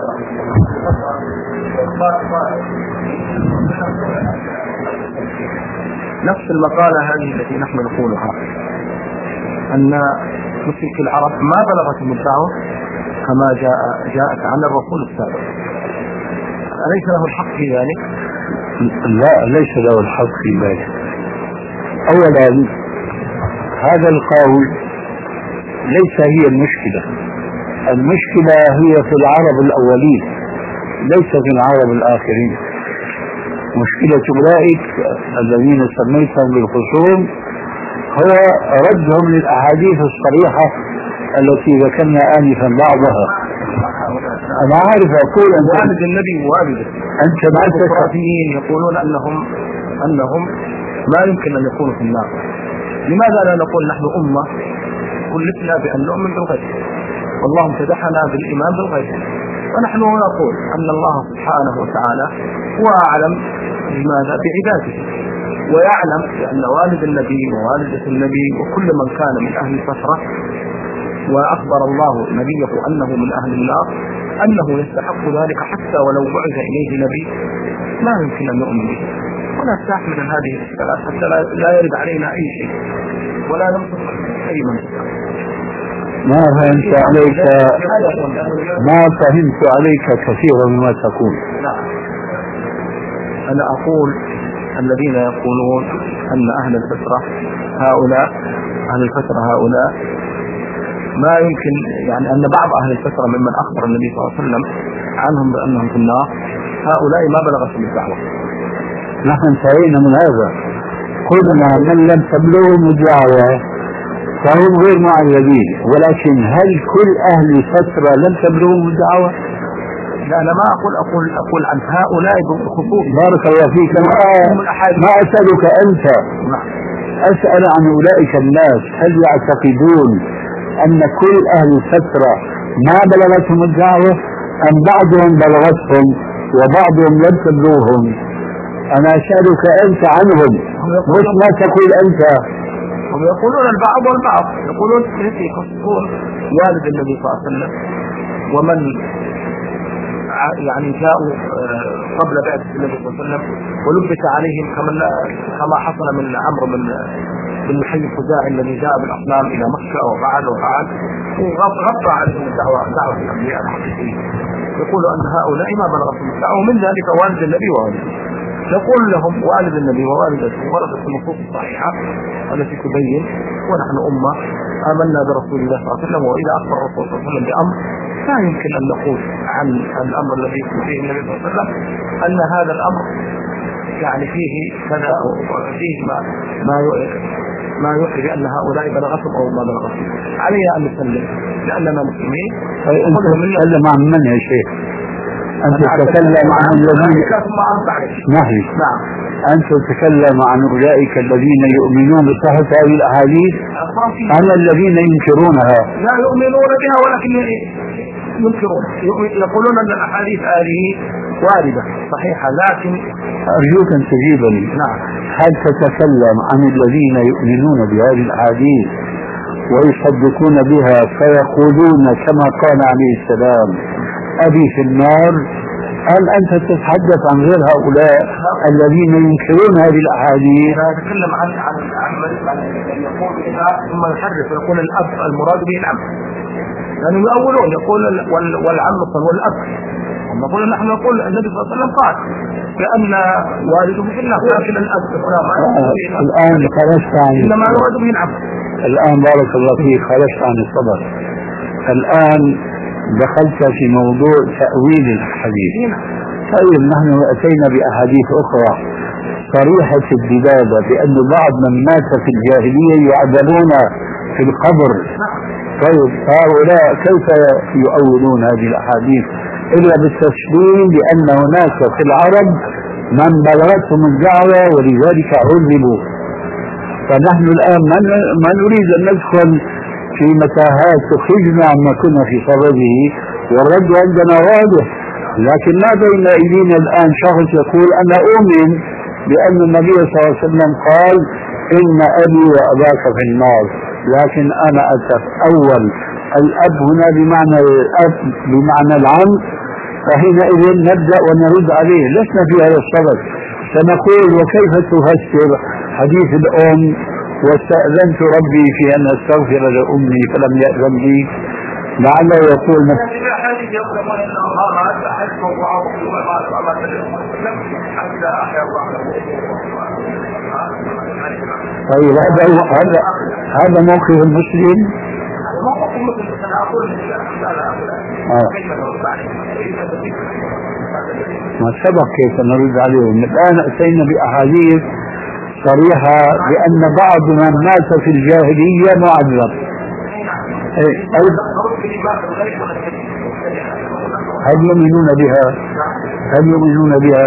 نفس المقالة هذه التي نحن نقولها أن مشرك العرب ما بلغتهم الدعوة كما جاءت عن الرسول السابق، أليس له الحق في ذلك؟ لا، ليس له الحق في ذلك. أولا هذا القول ليس هي المشكلة. المشكلة هي في العرب الأولين ليس في العرب الآخرين. مشكلة أولئك الذين سميتهم بالخصوم هو ردهم للأحاديث الصريحة التي ذكرنا آنفا بعضها. أنا عارف أقول أن والد النبي ووالده أنت الخرافيين يقولون أنهم ما يمكن أن يكونوا في النار. لماذا لا نقول نحن أمة كلفنا بأن نؤمن بالغيب والله امتدحنا بالإيمان بالغيب، ونحن نقول أن الله سبحانه وتعالى هو أعلم بماذا بعباده، ويعلم بأن والد النبي ووالدة النبي وكل من كان من أهل الفترة وأخبر الله نبيه أنه من أهل النار أنه يستحق ذلك حتى ولو بعث إليه نبي لا يمكن أن نؤمن به ولا نستحمل هذه الاشكالات حتى لا يرد علينا أي شيء ولا ننصف أي من. ما فهمت عليك كثيرا مما تقول. أنا أقول الذين يقولون أن أهل الفترة هؤلاء ما يمكن يعني أن بعض أهل الفترة ممن أخبر النبي صلى الله عليه وسلم عنهم بأنهم في النار هؤلاء ما بلغتهم الدعوة. نحن انتهينا من هذا. قلنا من لم تبلغهم الدعوة فهم غير معذبين، ولكن هل كل أهل فترة لم تبلغهم الدعوة؟ لا أنا ما أقول عن هؤلاء بخصوص. بارك الله فيك. ما أسألك أنت، أسأل عن أولئك الناس هل يعتقدون أن كل أهل الفترة ما بلغتهم الدعوة أم بعضهم بلغتهم وبعضهم لم تبلغهم؟ أنا أسألك أنت عنهم مش ما تقول أنت. هم يقولون البعض والبعض، يقولون يخصون والد النبي صلى الله عليه وسلم ومن يعني جاءوا قبل بعثة النبي صلى الله عليه وسلم ولبس عليهم كما حصل من عمرو بن حي الخزاعي الذي جاء بالأصنام إلى مكة وفعل وغطى عليهم دعوة الأنبياء الحقيقيين. يقول أن هؤلاء ما بلغتهم الدعوة ومن ذلك والد النبي ووالده. نقول لهم والد النبي ووالدته وردت النصوص الصحيحة التي تبين ونحن أمة آمنا برسول الله صلى الله عليه وسلم، وإذا أخبر الرسول صلى الله عليه وسلم بأمر لا يمكن أن نقول عن الأمر الذي فيه النبي صلى الله عليه وسلم أن هذا الأمر يعني فيه كذا وفيه ما يوحي بأن هؤلاء بلغتهم أو ما بلغتهم. علينا أن نسلم لأننا مسلمين. أنت تتكلم عن من يا شيخ؟ أنت تتكلم عن الذين نعم أنت تتكلم عن أولئك الذين يؤمنون بصحة هذه الأحاديث على الذين ينكرونها. لا يؤمنون بها ولكن ينكرون، يقولون أن الأحاديث هذه واردة صحيحة لكن. أرجوك أن تجيبني. نعم. هل تتكلم عن الذين يؤمنون بهذه الأحاديث ويصدقون بها فيقولون كما قال عليه السلام أبي في النار، أم أنت تتحدث عن غير هؤلاء الذين ينكرون هذه الأحاديث؟ أتكلم عن يقول بها ثم يحرف يقول الأب المراد به العم، يعني يؤولون يقول والعم والأب. نقول نحن نقول النبي صلى الله عليه وسلم قال بأن والده في النار لكن الأب الآن خرجت عن إنما يراد به العم. الآن بارك الله فيك خرجت عن الصدر. الآن دخلت في موضوع تأويل الحديث. طيب نحن أتينا بأحاديث أخرى صريحة الدلالة بأن بعض من مات في الجاهلية يعذبون في القبر. طيب هؤلاء كيف يؤولون هذه الأحاديث إلا بالتسليم بأن هناك في العرب من بلغتهم الدعوة ولذلك عذبوا. فنحن الآن ما نريد أن ندخل في متاهات تخرجنا عما كنا في صدده، والرد عندنا واضح. لكن ما بين أيدينا الآن شخص يقول أنا أؤمن بأن النبي صلى الله عليه وسلم قال إن أبي وأباك في النار، لكن أنا أتأول الأب هنا بمعنى الأب بمعنى العم، فحينئذ نبدأ ونرد عليه. لسنا في هذا الصدد. سنقول وكيف تفسر حديث الأم واستأذنت ربي في أن أستغفر لأمي فلم يأذن لي، لعله يقول طيب هذا موقف المسلم. ما سبق كيف نرد عليهم. الآن أتينا بأحاديث صريحة بأن بعض من مات في الجاهلية معذب. هل يؤمنون بها؟ هل يؤمنون بها؟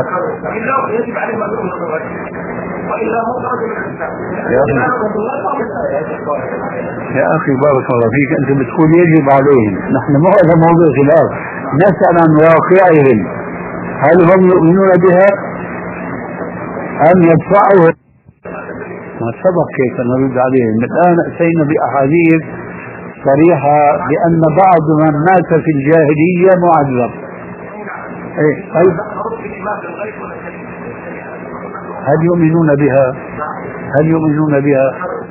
يا أخي بارك الله فيك، أنت بتقول يجب عليهم. نحن ما هذا موضوع خلاف، نسأل عن واقعهم. هل هم يؤمنون بها أم يدفعوا؟ ما سبق كيف نرد عليهم. الآن أتينا بأحاديث صريحة بأن بعض من مات في الجاهلية معذب. هل يؤمنون بها؟ هل يؤمنون بها؟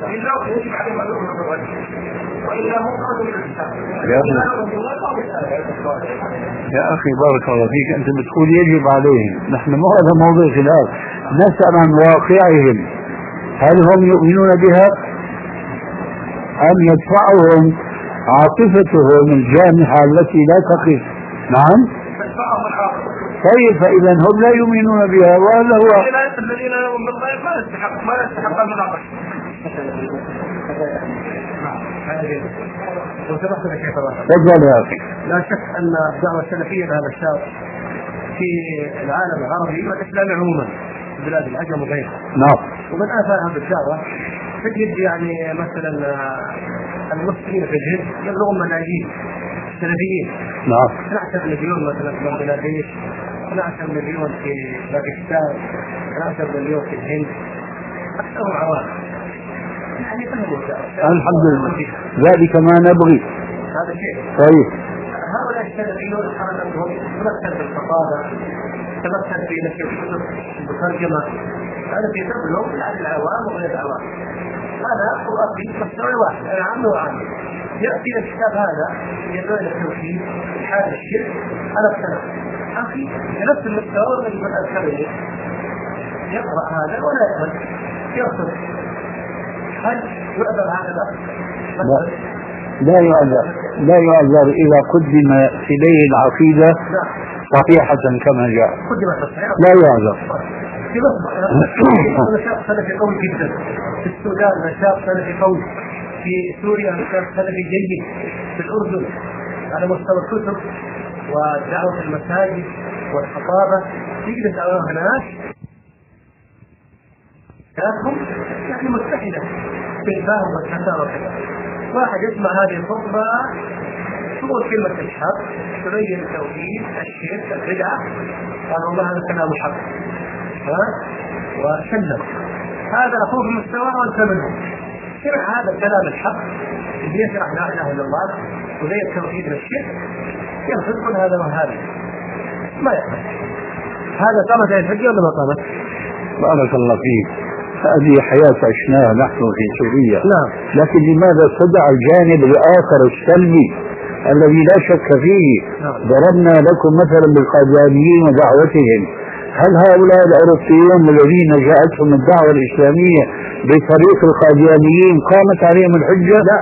يا أخي بارك الله فيك، أنت بتقول يجب عليهم. نحن ما هذا موضوع خلاف، نسأل عن واقعهم. هل هم يؤمنون بها أم يدفعهم عاطفتهم الجامحة التي لا تقف؟ نعم. طيب فإذا هم لا يؤمنون بها، وهذا هو الذين يؤمنون بالغيب ما يستحق المناقشة. تفضل يا أخي. لا شك أن الدعوة السلفية لهذا الشاب في العالم العربي والإسلام عموما في بلاد العجم وغيرها. نعم. ومن آثار هذه الدعوة تجد يعني مثلا المسلمين في الهند يبلغون ملايين سلفيين. نعم. 12 مليون مثلا في بنغلاديش، 12 مليون في باكستان، 12 مليون في الهند، أكثرهم عوام. يعني الحمد لله، ذلك ما نبغي. هذا شيء. طيب. هؤلاء السلفيون حركتهم تمثل في الخطابة، تمثل في نشر الكتب المترجمة، هذا في تبلغ العوام وغير العوام. هذا هو في مستوى واحد، عام وعام. يأتي الكتاب هذا يدل على التوحيد، حال الشرك، على السنة. أخي نفس المستوى الذي من الخليل يقرأ هذا ولا يقبل، يرفض. هل يعذر هذا؟ لا يعذر، لا يعذر إذا قدم إليه العقيدة صحيحة كما جاء. لا يعذر. في مصر نشاط سلفي قوي جدا، في السودان نشاط سلفي قوي، في سوريا نشاط سلفي جيد، في الأردن على مستوى الكتب ودعوة المساجد والخطابة تجد دعوة هناك يعني متحدة في الفهم والحساب وكذا. واحد يسمع هذه الخطبة تقول كلمة الحق، تبين التوحيد، الشرك، البدعة، قال والله هذا كلام حق، وسلم. هذا أخوه في مستوى وأنت منه. شرح هذا الكلام الحق اللي يشرح لا إله إلا الله وزي التوحيد والشرك، يرفض كل هذا وهذا ما يقبل. هذا قامت الحجة ولا ما قامت؟ بارك الله فيك. هذه حياة عشناها نحن في سوريا. نعم. لكن لماذا تدع الجانب الآخر السلبي الذي لا شك فيه؟ نعم. ضربنا لكم مثلا بالقاديانيين ودعوتهم. هل هؤلاء الأوروبيون الذين جاءتهم الدعوة الإسلامية بطريق القاديانيين قامت عليهم الحجة؟ لا.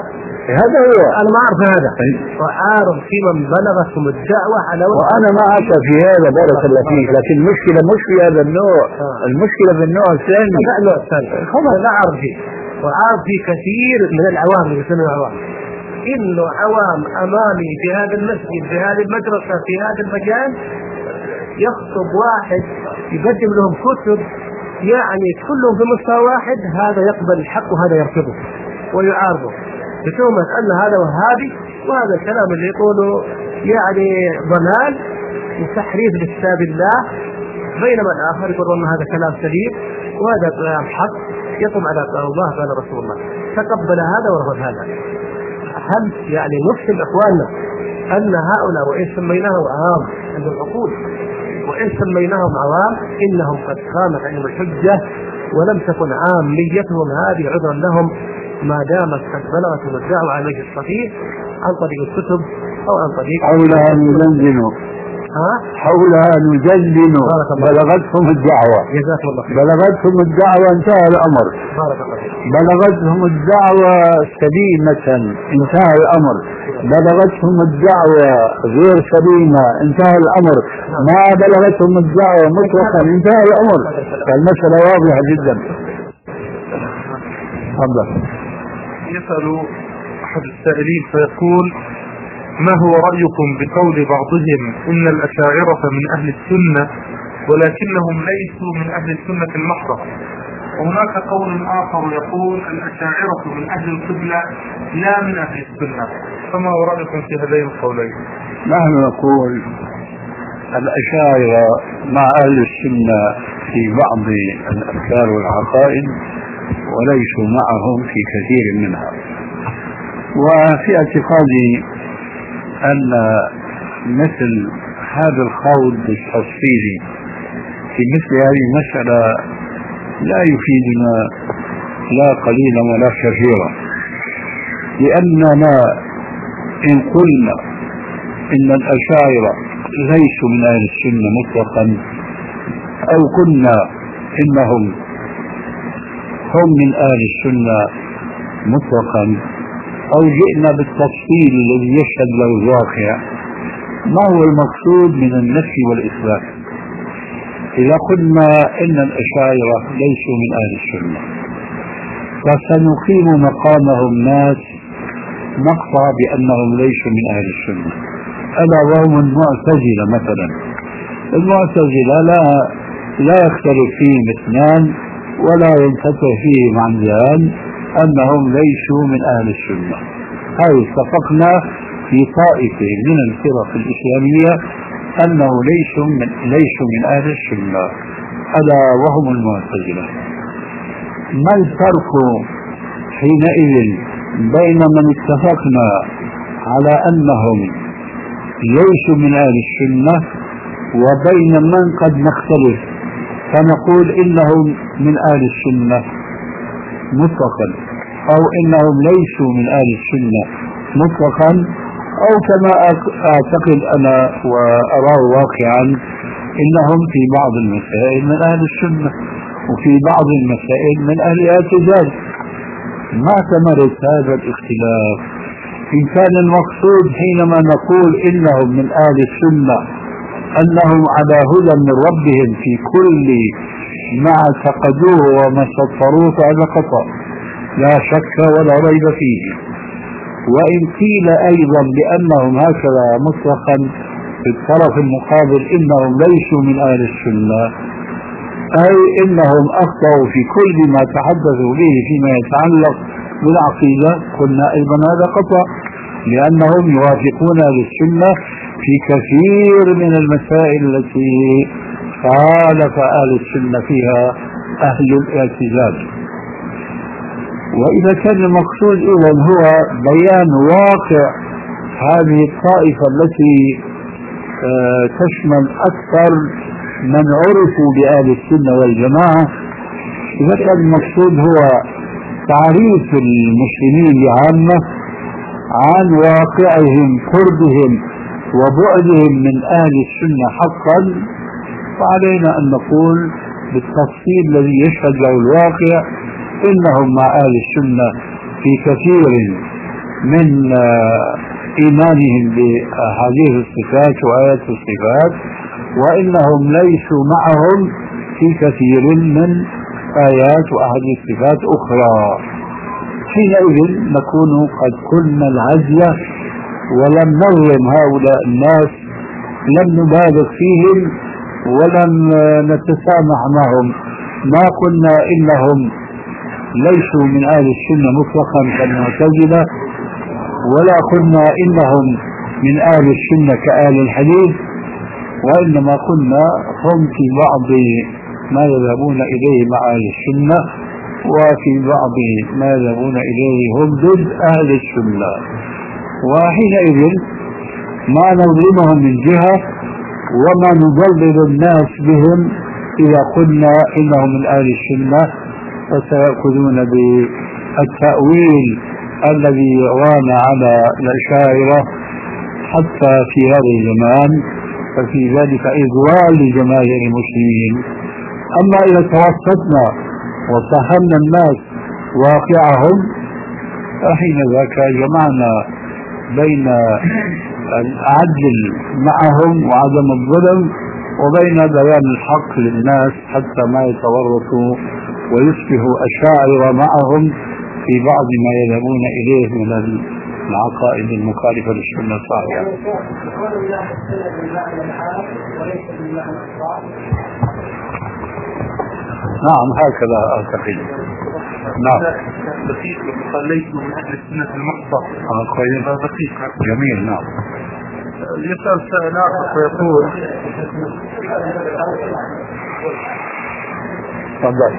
هذا هو. أنا ما أعرف هذا. وعارض في من بلغتهم الدعوة على وأنا معك في هذا بارك الله فيك، لكن المشكلة مش في هذا النوع، المشكلة في النوع الثاني. لا النوع الثاني لا عارض فيه، وعارض في كثير من العوام اللي يسمى العوام، إنه عوام أمامي في هذا المسجد في هذه المدرسة في هذا المجال يخطب واحد يقدم لهم كتب يعني كلهم في مستوى واحد، هذا يقبل الحق وهذا يرفضه ويعارضه بتهمة أن هذا وهابي، وهذا الكلام اللي يقوله يعني ضلال وتحريف لكتاب الله، بينما الآخر يقول والله هذا كلام سليم وهذا كلام حق يقوم على قول الله قال رسول الله، تقبل هذا ورفض هذا. هل يعني نفهم إخواننا أن هؤلاء وإن سميناهم عوام عند العقول وإن سميناهم عوام إنهم قد قامت عليهم الحجة ولم تكن عاميتهم هذه عذرا لهم ما دامت قد بلغتهم الدعوة على وجه الصحيح عن طريق الكتب أو عن طريق حولها نجنوا حولها نجلن بلغتهم الدعوة. جزاكم الله خير. بلغتهم الدعوة انتهى الأمر. بلغتهم الدعوة سليمة انتهى الأمر. بلغتهم الدعوة غير سليمة انتهى الأمر. ما بلغتهم الدعوة مطلقا انتهى الأمر. فالمسألة واضحة جدا. تفضل. يسأل أحد السائلين فيقول: ما هو رأيكم بقول بعضهم إن الأشاعرة من أهل السنة ولكنهم ليسوا من أهل السنة المحضة، وهناك قول آخر يقول الأشاعرة من أهل القبلة لا من أهل السنة، فما هو رأيكم في هذين القولين؟ نحن نقول الأشاعرة مع أهل السنة في بعض الأفكار والعقائد وليسوا معهم في كثير منها. وفي اعتقادي أن مثل هذا الخوض التفصيلي في مثل هذه المسألة لا يفيدنا لا قليلا ولا كثيرا، لأننا إن قلنا إن الأشاعرة ليسوا من أهل السنة مطلقا أو قلنا إنهم هم من أهل السنة مطلقا أو جئنا بالتفصيل الذي يشهد له الواقع، ما هو المقصود من النفي والإثبات؟ إذا قلنا إن الأشاعرة ليسوا من أهل السنة فسنقيم مقامهم ناس نقطع بأنهم ليسوا من أهل السنة، ألا وهم المعتزلة مثلا. المعتزلة لا يختلف فيهم اثنان ولا ينفتح فيهم عميان أنهم ليسوا من أهل السنة. هاي اتفقنا في طائفة من الفرق الإسلامية أنه ليسوا من أهل السنة، ألا وهم المعتزلة. ما الفرق حينئذ بين من اتفقنا على أنهم ليسوا من أهل السنة وبين من قد نختلف فنقول إنهم من أهل السنة مطلقا أو إنهم ليسوا من أهل السنة مطلقا، أو كما أعتقد أنا وأراه واقعا إنهم في بعض المسائل من أهل السنة وفي بعض المسائل من أهل الاعتزال؟ ما ثمرة هذا الاختلاف؟ إن كان المقصود حينما نقول إنهم من أهل السنة أنهم على هدى من ربهم في كل ما اعتقدوه وما سطروه فهذا خطأ لا شك ولا ريب فيه. وإن قيل أيضا بأنهم هكذا مطلقا في الطرف المقابل إنهم ليسوا من أهل السنة أي إنهم أخطأوا في كل ما تحدثوا به فيما يتعلق بالعقيدة، قلنا أيضا هذا خطأ لأنهم يوافقون أهل السنة في كثير من المسائل التي خالف أهل السنة فيها أهل الاعتزال. وإذا كان المقصود إذن هو بيان واقع هذه الطائفة التي تشمل أكثر من عرفوا بأهل السنة والجماعة، إذا كان المقصود هو تعريف المسلمين بعامة عن واقعهم قربهم وبعدهم من أهل السنة حقا، فعلينا أن نقول بالتفصيل الذي يشهد له الواقع إنهم مع أهل السنة في كثير من إيمانهم بهذه الصفات وآيات الصفات، وإنهم ليسوا معهم في كثير من آيات وأحاديث صفات أخرى. حينئذ نكون قد قلنا العزلة ولم نظلم هؤلاء الناس، لم نبالغ فيهم ولم نتسامح معهم. ما قلنا إنهم ليسوا من أهل السنة مطلقا كالمعتزلة، ولا قلنا إنهم من أهل السنة كأهل الحديث، وإنما قلنا هم في بعض ما يذهبون إليه مع أهل السنة، وفي بعض ما يذهبون إليه هم ضد أهل السنة. وحينئذ ما نظلمهم من جهة وما نضلل الناس بهم إذا قلنا إنهم من أهل السنة، فسيأخذون بالتأويل الذي ران على الأشاعرة حتى في هذا الزمان، ففي ذلك إضلال لجماهير المسلمين. أما إذا توسطنا وفهمنا الناس واقعهم، فحين ذاك جمعنا بين العدل معهم وعدم الظلم وبين بيان الحق للناس حتى ما يتورطوا ويصبحوا أشاعر معهم في بعض ما يذهبون إليه من العقائد المخالفة للسنة الصحيحة. نعم هكذا أعتقد. نعم. دقيق قال ليسوا من أهل السنة المحضة. كويس. دقيق. جميل. نعم. يسأل سائل آخر ويقول تفضل.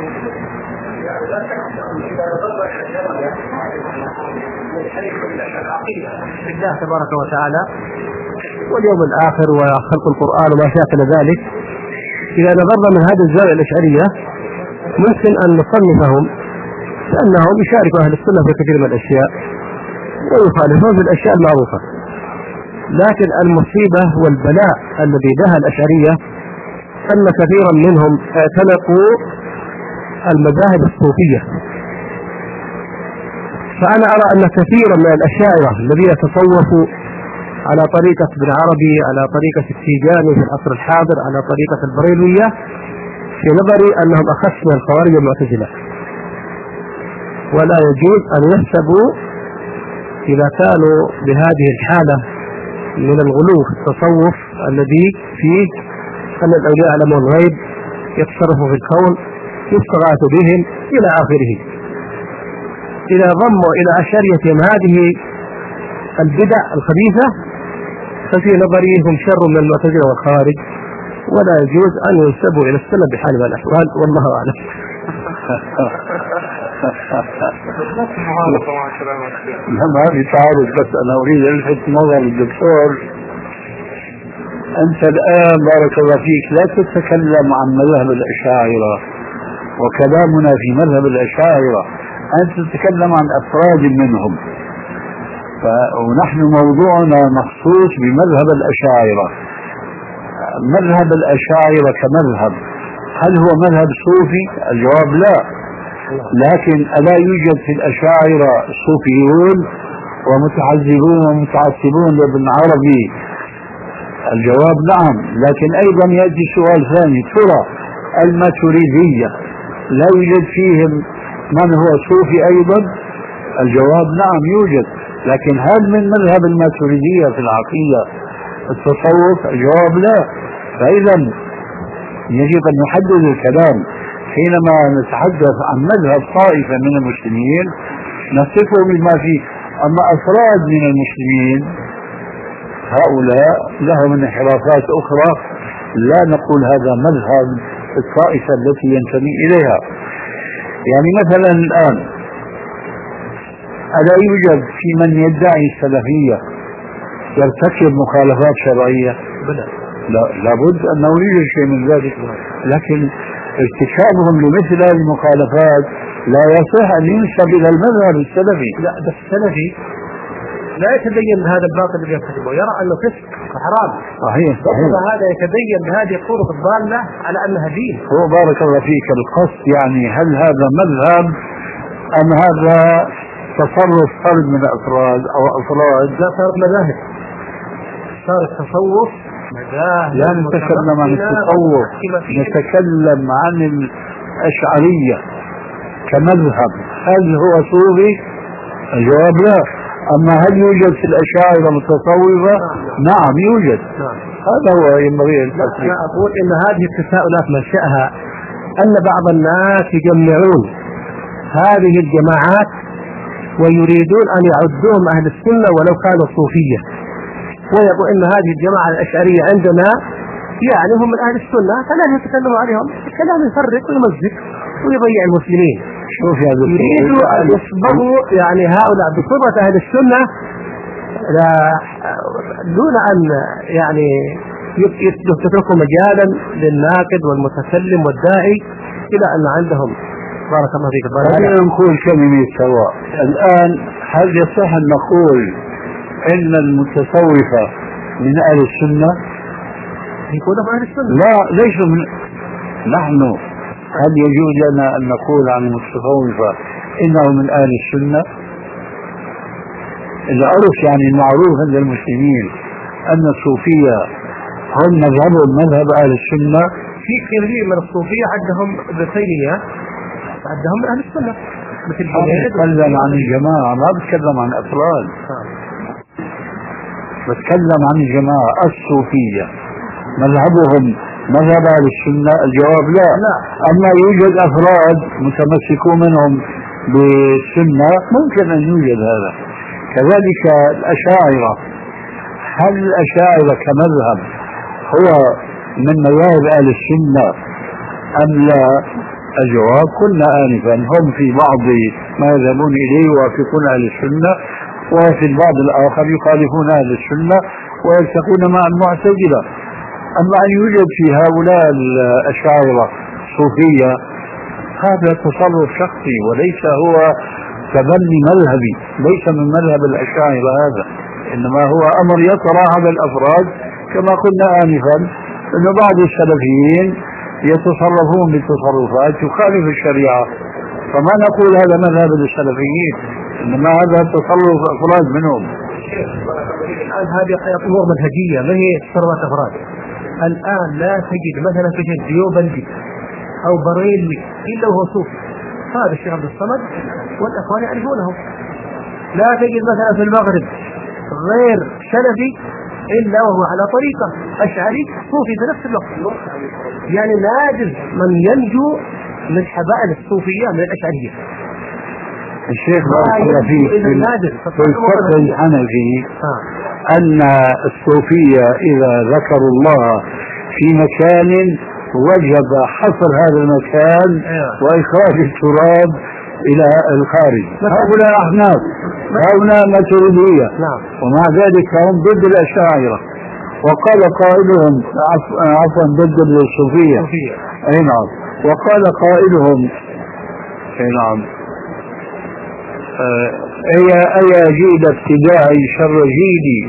الله تبارك وتعالى واليوم الآخر وخلق القرآن وما شاكل ذلك، إذا نظرنا من هذه الزاوية الأشعرية ممكن أن نصنفهم لأنهم يشاركوا أهل السنة في كثير من الأشياء ويخالفون في الأشياء المعروفة. لكن المصيبة والبلاء الذي بها الأشعرية أن كثيرا منهم اعتنقوا المذاهب الصوفية. فأنا أرى أن كثيرا من الأشاعرة الذين تصوفوا على طريقة ابن عربي، على طريقة التيجاني في العصر الحاضر، على طريقة البريلوية، في نظري أنهم أخف من الخوارج والمعتزلة، ولا يجوز أن يحسبوا إذا كانوا بهذه الحالة من الغلو في التصوف الذي فيه أن الأولياء يعلمون الغيب، يتصرفوا في الكون، يستغاث بهم إلى آخره. إذا ضموا إلى أشعريتهم هذه البدع الخبيثة ففي نظري هم شر من المعتزلة والخوارج، ولا يجوز أن ينسبوا إلى السنة بحال من الأحوال، والله أعلم. ما في تعارض، بس أنا أريد أن ألفت نظر الدكتور. أنت الآن بارك الله فيك لا تتكلم عن مذهب الأشاعرة، وكلامنا في مذهب الأشاعرة أنت تتكلم عن أفراد منهم، ونحن موضوعنا مخصوص بمذهب الأشاعرة. مذهب الأشاعرة كمذهب هل هو مذهب صوفي؟ الجواب لا. لكن ألا يوجد في الأشاعرة صوفيون ومتحزبون ومتعصبون لابن عربي؟ الجواب نعم. لكن أيضا يأتي سؤال ثاني، ترى الماتريدية لا يوجد فيهم من هو صوفي أيضا؟ الجواب نعم يوجد. لكن هل من مذهب الماتريدية في العقيدة التصوف؟ الجواب لا. فإذا يجب أن نحدد الكلام حينما نتحدث عن مذهب طائفة من المسلمين نصفه بما فيه. أما أفراد من المسلمين هؤلاء لهم انحرافات أخرى، لا نقول هذا مذهب الطائفة التي ينتمي إليها. يعني مثلا الآن ألا يوجد في من يدعي السلفية يرتكب مخالفات شرعية؟ لا، لابد أنه يوجد شيء من ذلك. لكن ارتكابهم لمثل هذه المخالفات لا يصح أن ينسب إلى المذهب السلفي. لا، بس السلفي لا يتدين بهذا الباطل الذي يرتكبه، يرى أنه فسق وحرام. صحيح. فهذا يتدين بهذه الطرق الضالة على أنها دين. هو بارك الله فيك القصد، يعني هل هذا مذهب أم هذا تصرف فرد من الأفراد أو أفراد. لا صار مذاهب، صار التصوف مذاهب. لا نتكلم عن التصوف، نتكلم عن الأشعرية كمذهب. هل هو صوفي؟ الجواب لا. أما هل يوجد في الأشاعرة متصوفة؟ نعم يوجد. هذا هو ينبغي الفصل. أنا أقول إن هذه التساؤلات منشأها أن بعض الناس يجمعون هذه الجماعات ويريدون أن يعدوهم أهل السنة ولو كانوا صوفية، ويقول إن هذه الجماعة الأشعرية عندنا يعني هم من أهل السنة، فلا يتكلموا عليهم الكلام يفرق ويمزق ويضيع المسلمين. شوف يا دكتور، يريدوا أن يصبغوا يعني هؤلاء بصفة أهل السنة دون أن يعني يتركوا مجالا للناقد والمتكلم والداعي إلى أن عندهم. بارك الله فيك. خلينا نقول كلمة سواء الآن. هل يصح أن نقول إن المتصوفة من أهل السنة؟ يكونوا من أهل السنة؟ لا، ليسوا من. نحن هل يجوز لنا أن نقول عن المتصوفة إنه من أهل السنة؟ إذا عرف يعني المعروف عند المسلمين أن الصوفية هم مذهبهم مذهب أهل السنة. في كثير من الصوفية عندهم ابن تيمية عندهم من أهل السنة مثل بتكلم عن الجماعة، ما بتكلم عن أفراد. بتكلم عن الجماعة الصوفية مذهبهم مذهب أهل السنة. الجواب لا. أما يوجد أفراد متمسكون منهم بالسنة ممكن أن يوجد هذا. كذلك الأشاعرة، هل الأشاعرة كمذهب هو من مذاهب أهل السنة أم لا؟ الجواب قلنا آنفا هم في بعض ما يذهبون إليه يوافقون أهل السنة، وفي البعض الآخر يخالفون أهل السنة ويلتقون مع المعتزلة. أما أن يوجد في هؤلاء الأشاعرة صوفية هذا تصرف شخصي وليس هو تبني مذهبي، ليس من مذهب الأشاعرة هذا، إنما هو أمر يطرأ على الأفراد. كما قلنا آنفا أن بعض السلفيين يتصرفون بتصرفات تخالف الشريعة، فما نقول هذا مذهب السلفيين، إنما هذا تصرف أفراد منهم. الآن هذه أمور منهجية ما هي تصرفات أفراد. الآن لا تجد مثلا في ديوبندي أو بريلي إلا وهو صوفي، هذا الشيخ عبد الصمد والأخوان يعرفونه. لا تجد مثلا في المغرب غير سلفي إلا وهو على طريقة أشعري صوفي في نفس الوقت. يعني نادر من ينجو من حبائل الصوفية من الأشعرية. الشيخ بارك الله فيك في الفقه الحنفي أن الصوفية إذا ذكروا الله في مكان وجب حصر هذا المكان وإخراج التراب إلى الخارج. هؤلاء أحناف، هؤلاء ماتريدية، ومع ذلك هم ضد الأشاعرة. وقال قائلهم عفوا ضد الصوفية. أي نعم. وقال قائلهم أي نعم أياجيل ابتداع شر جيدي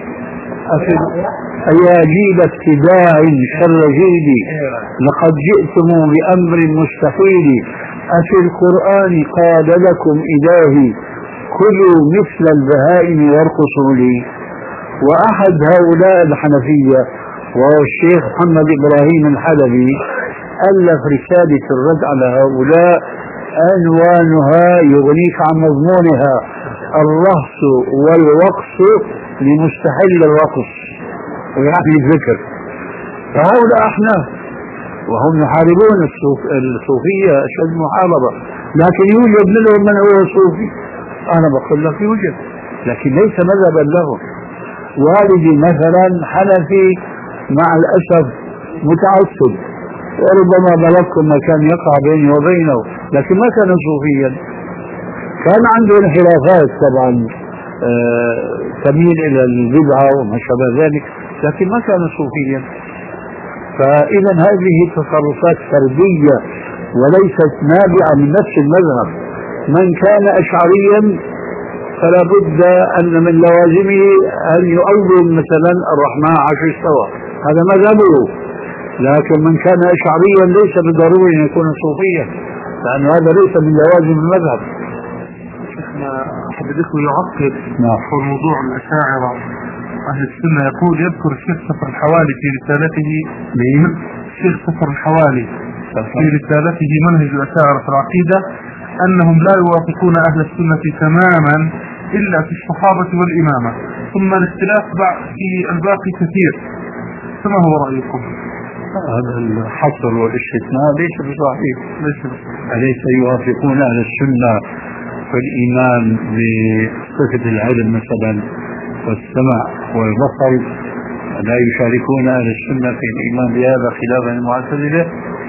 أياجيل ابتداع شر جيدي لقد جئتم بأمر مستحيل أفي القرآن قال لكم إلهي كلوا مثل البهائم وارقصوا لي. وأحد هؤلاء الحنفية وهو الشيخ محمد إبراهيم الحلبي ألف رسالة الرد على هؤلاء عنوانها يغنيك عن مضمونها: الرقص والوقص لمستحل الرقص، ويعني الذكر. فهؤلاء أحناف وهم يحاربون الصوفية أشد محاربة، لكن يوجد منهم من هو صوفي. أنا بقول لك يوجد، لكن ليس مذهبا لهم. والدي مثلا حنفي مع الأسف متعصب، وربما بلغكم ما كان يقع بيني وبينه، لكن ما كان صوفيا. كان عنده انحرافات طبعا تميل إلى البدعة وما شابه ذلك، لكن ما كان صوفيا. فإذا هذه تصرفات فردية وليست نابعة من نفس المذهب. من كان أشعريا فلا بد أن من لوازمه أن يؤول مثلا الرحمن 10 استوى، هذا مذهبه. لكن من كان أشعريا ليس بالضروري أن يكون صوفيا، لأن هذا ليس من لوازم المذهب. أحد الإخوة يعقب حول موضوع الأشاعرة أهل السنة. يقول يذكر الشيخ صفر الحوالي في رسالته الشيخ صفر الحوالي في رسالته منهج الأشاعرة في العقيدة أنهم لا يوافقون أهل السنة تماما إلا في الصحابة والإمامة، ثم الاختلاف في الباقي كثير، فما هو رأيكم؟ هذا الحصر والاستثناء ليس بصحيح. أليس يوافقون أهل السنة والإيمان بصفة العلم مثلا والسمع والبصر، لا يشاركون أهل السنة في الإيمان بهذا خلافا المعتزلة؟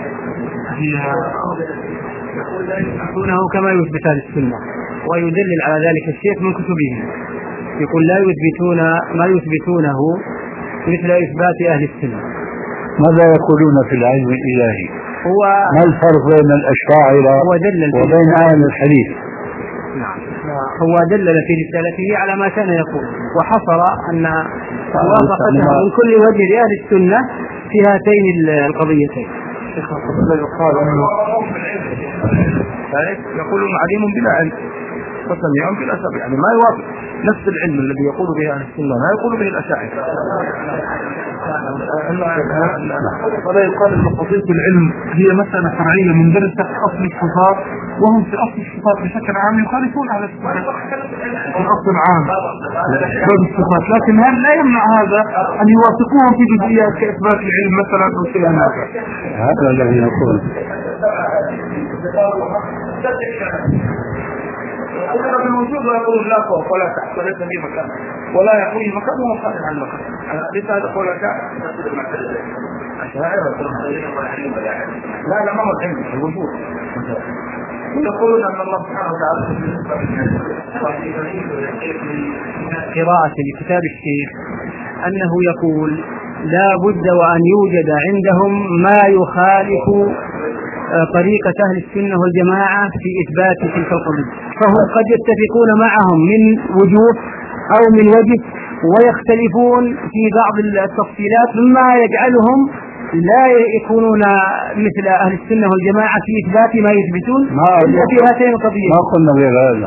يثبتونه كما يثبت أهل السنة، ويدلل على ذلك الشيخ من كتبه. يقول لا يثبتون ما يثبتونه مثل إثبات أهل السنة. ماذا يقولون في العلم الإلهي؟ ما الفرق بين الأشاعرة وبين أهل الحديث؟ نعم، هو دلل في رسالته على ما كان يقول، وحصر أن موافقته من كل وجه لأهل السنة في هاتين القضيتين. يقولون عليم بلا علم وسميع بلا سمع، يعني ما يوافق نفس العلم الذي يقول به أهل السنة ما يقول به الأشاعرة. ولا يقال أن قضية العلم هي مسألة فرعية مندرسة في أصل الصفات، وهم في أصل الصفات بشكل عام يخالفون على الصفات في الأصل العام باب الصفات، لكن هل لا يمنع هذا أن يوافقوهم في جزئيات كإثبات العلم مثلا أو شيء هذا؟ هذا الذي يقول يقولون بالوجود ويقولون لا فوق ولا تحت وليس في مكان ولا يقول مكان وهو خارج عن مكان. ليس هذا قول شاعر؟ لا ما هو العلم الوجود. يقولون أن الله سبحانه وتعالى قراءة لكتاب الشيخ أنه يقول لا بد وأن يوجد عندهم ما يخالف طريقة أهل السنة والجماعة في إثبات تلك القضية، فهم قد يتفقون معهم من وجوه أو من وجه، ويختلفون في بعض التفصيلات مما يجعلهم لا يكونون مثل أهل السنة والجماعة في إثبات ما يثبتون إلا في هاتين القضيتين. ما قلنا غير هذا،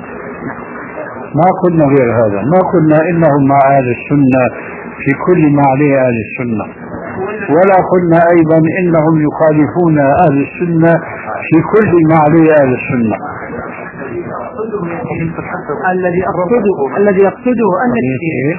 ما قلنا إنهم مع أهل السنة في كل ما عليه أهل السنة، ولا قلنا أيضا إنهم يخالفون أهل السنة في كل ما عليه أهل السنة. الذي يقصده أن الشيخ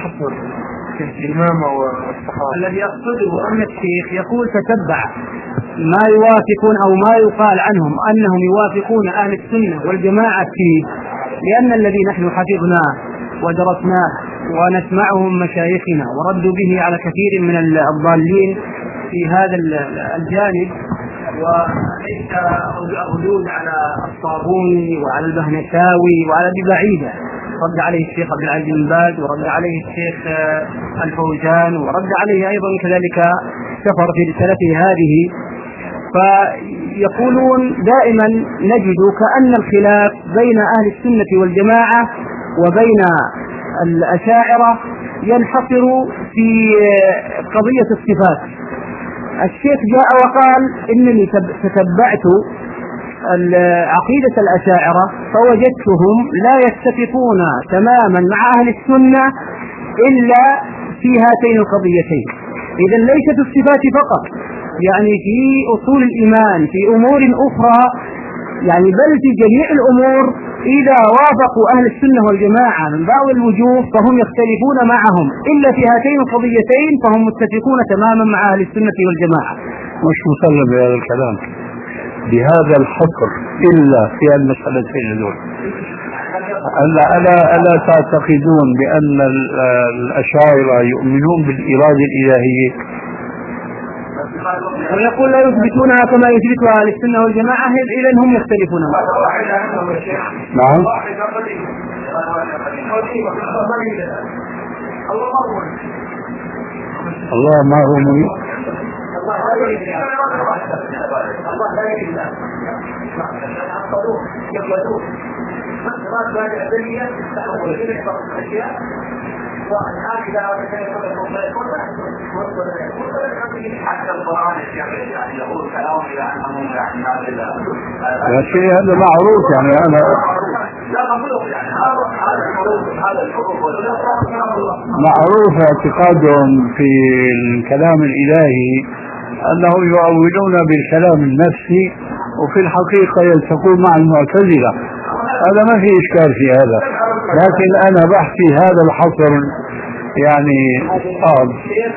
يقول تتبع ما يوافقون أو ما يقال عنهم أنهم يوافقون أهل السنة والجماعة فيه، لأن الذي نحن حفظناه ودرسناه ونسمعهم مشايخنا وردوا به على كثير من الضالين في هذا الجانب، وليس ردود على الصابوني وعلى البهنساوي وعلى ابن بعيدة. رد عليه الشيخ عبد العزيز بن باز، ورد عليه الشيخ الفوزان، ورد عليه أيضا كذلك سفر في رسالته هذه. فيقولون دائما نجد كأن الخلاف بين أهل السنة والجماعة وبين الأشاعرة ينحصر في قضية الصفات. الشيخ جاء وقال إنني تتبعت عقيدة الأشاعرة فوجدتهم لا يتفقون تماما مع أهل السنة إلا في هاتين القضيتين. إذن ليست الصفات فقط، يعني في أصول الإيمان في أمور أخرى، يعني بل في جميع الأمور إذا وافقوا أهل السنة والجماعة من بعض الوجوه فهم يختلفون معهم، إلا في هاتين القضيتين فهم متفقون تماما مع أهل السنة والجماعة. مش مسلم بهذا الكلام بهذا الحصر إلا في المسألتين دول. ألا تعتقدون بأن الأشاعرة يؤمنون بالإرادة الإلهية؟ ويقول لا يثبتونها كما يثبتها أهل السنة والجماعة، إذن هم يختلفون. نعم. الله ما هو مؤمن. حتى القرآن يقول كلام إلى أنه هذا معروف، يعني أنا معروف اعتقادهم في الكلام الإلهي أنهم يؤولون بالكلام النفسي وفي الحقيقة يلتقون مع المعتزلة. هذا ما في إشكال في هذا، لكن أنا بحكي هذا الحصر يعني صعب.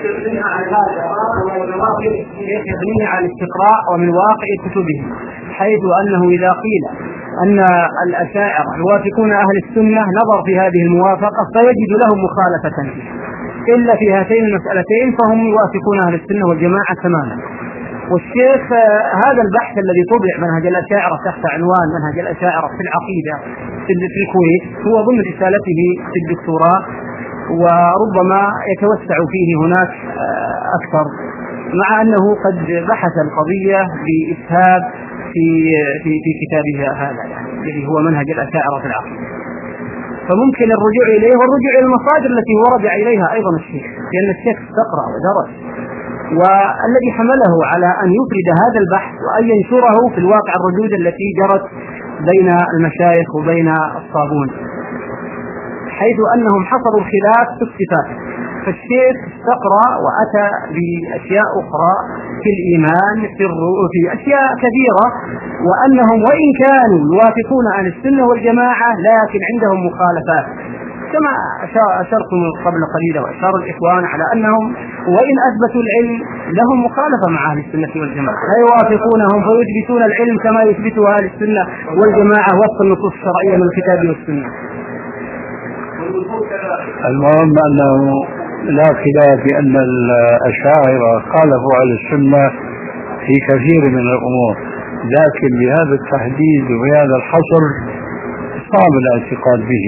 يبنيه على الاستقراء ومن واقع كتبه، حيث أنه إذا قيل أن الأشاعرة يوافقون أهل السنة نظر في هذه الموافقة فيجد لهم مخالفة إلا في هاتين المسألتين فهم يوافقون أهل السنة والجماعة تماما. والشيخ هذا البحث الذي طبع منهج الأشاعرة تحت عنوان منهج الأشاعرة في العقيدة في الكويت هو ضمن رسالته في الدكتوراه، وربما يتوسع فيه هناك أكثر، مع أنه قد بحث القضية بإسهاب في كتابه هذا الذي هو منهج الأشاعرة في العقيدة. فممكن الرجوع إليه والرجوع إلى المصادر التي ورد إليها أيضا الشيخ، لأن الشيخ استقرأ ودرس، والذي حمله على أن يفرد هذا البحث وأن ينشره في الواقع الردود التي جرت بين المشايخ وبين الصابون، حيث أنهم حصروا الخلاف في الصفات. فالشيخ استقرأ وأتى بأشياء أخرى في الإيمان في أشياء كثيرة، وأنهم وإن كانوا يوافقون أهل السنة والجماعة لكن عندهم مخالفات، كما أشرتم قبل قليل وأشار الإخوان على أنهم وإن أثبتوا العلم لهم مخالفة مع أهل السنة والجماعة، لا يوافقونهم فيثبتون العلم كما يثبته أهل السنة والجماعة وفق النصوص الشرعية من الكتاب والسنة. المهم أنه لا خلاف بأن الأشاعرة خالفوا على السنة في كثير من الأمور، لكن بهذا التحديد وبهذا الحصر صعب الاعتقاد به.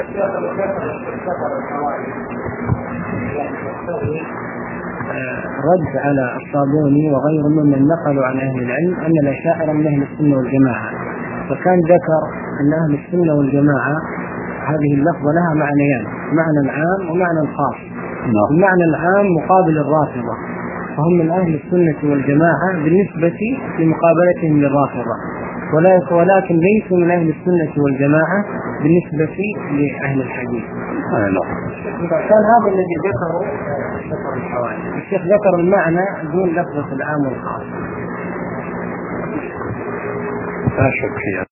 رد على الصابوني وغيرهم ممن نقلوا عن أهل العلم أن الأشاعرة من أهل السنة والجماعة، فكان ذكر أن أهل السنة والجماعة هذه اللفظة لها معنيان، معنى عام ومعنى خاص. المعنى العام مقابل الرافضة، فهم من أهل السنة والجماعة بالنسبة لمقابلتهم للرافضة، ولكن ليسوا من أهل السنة والجماعة بالنسبة لأهل الحديث. كان هذا الذي ذكره الشيخ، ذكر المعنى دون لفظة العام والخاص. لا شك فيها.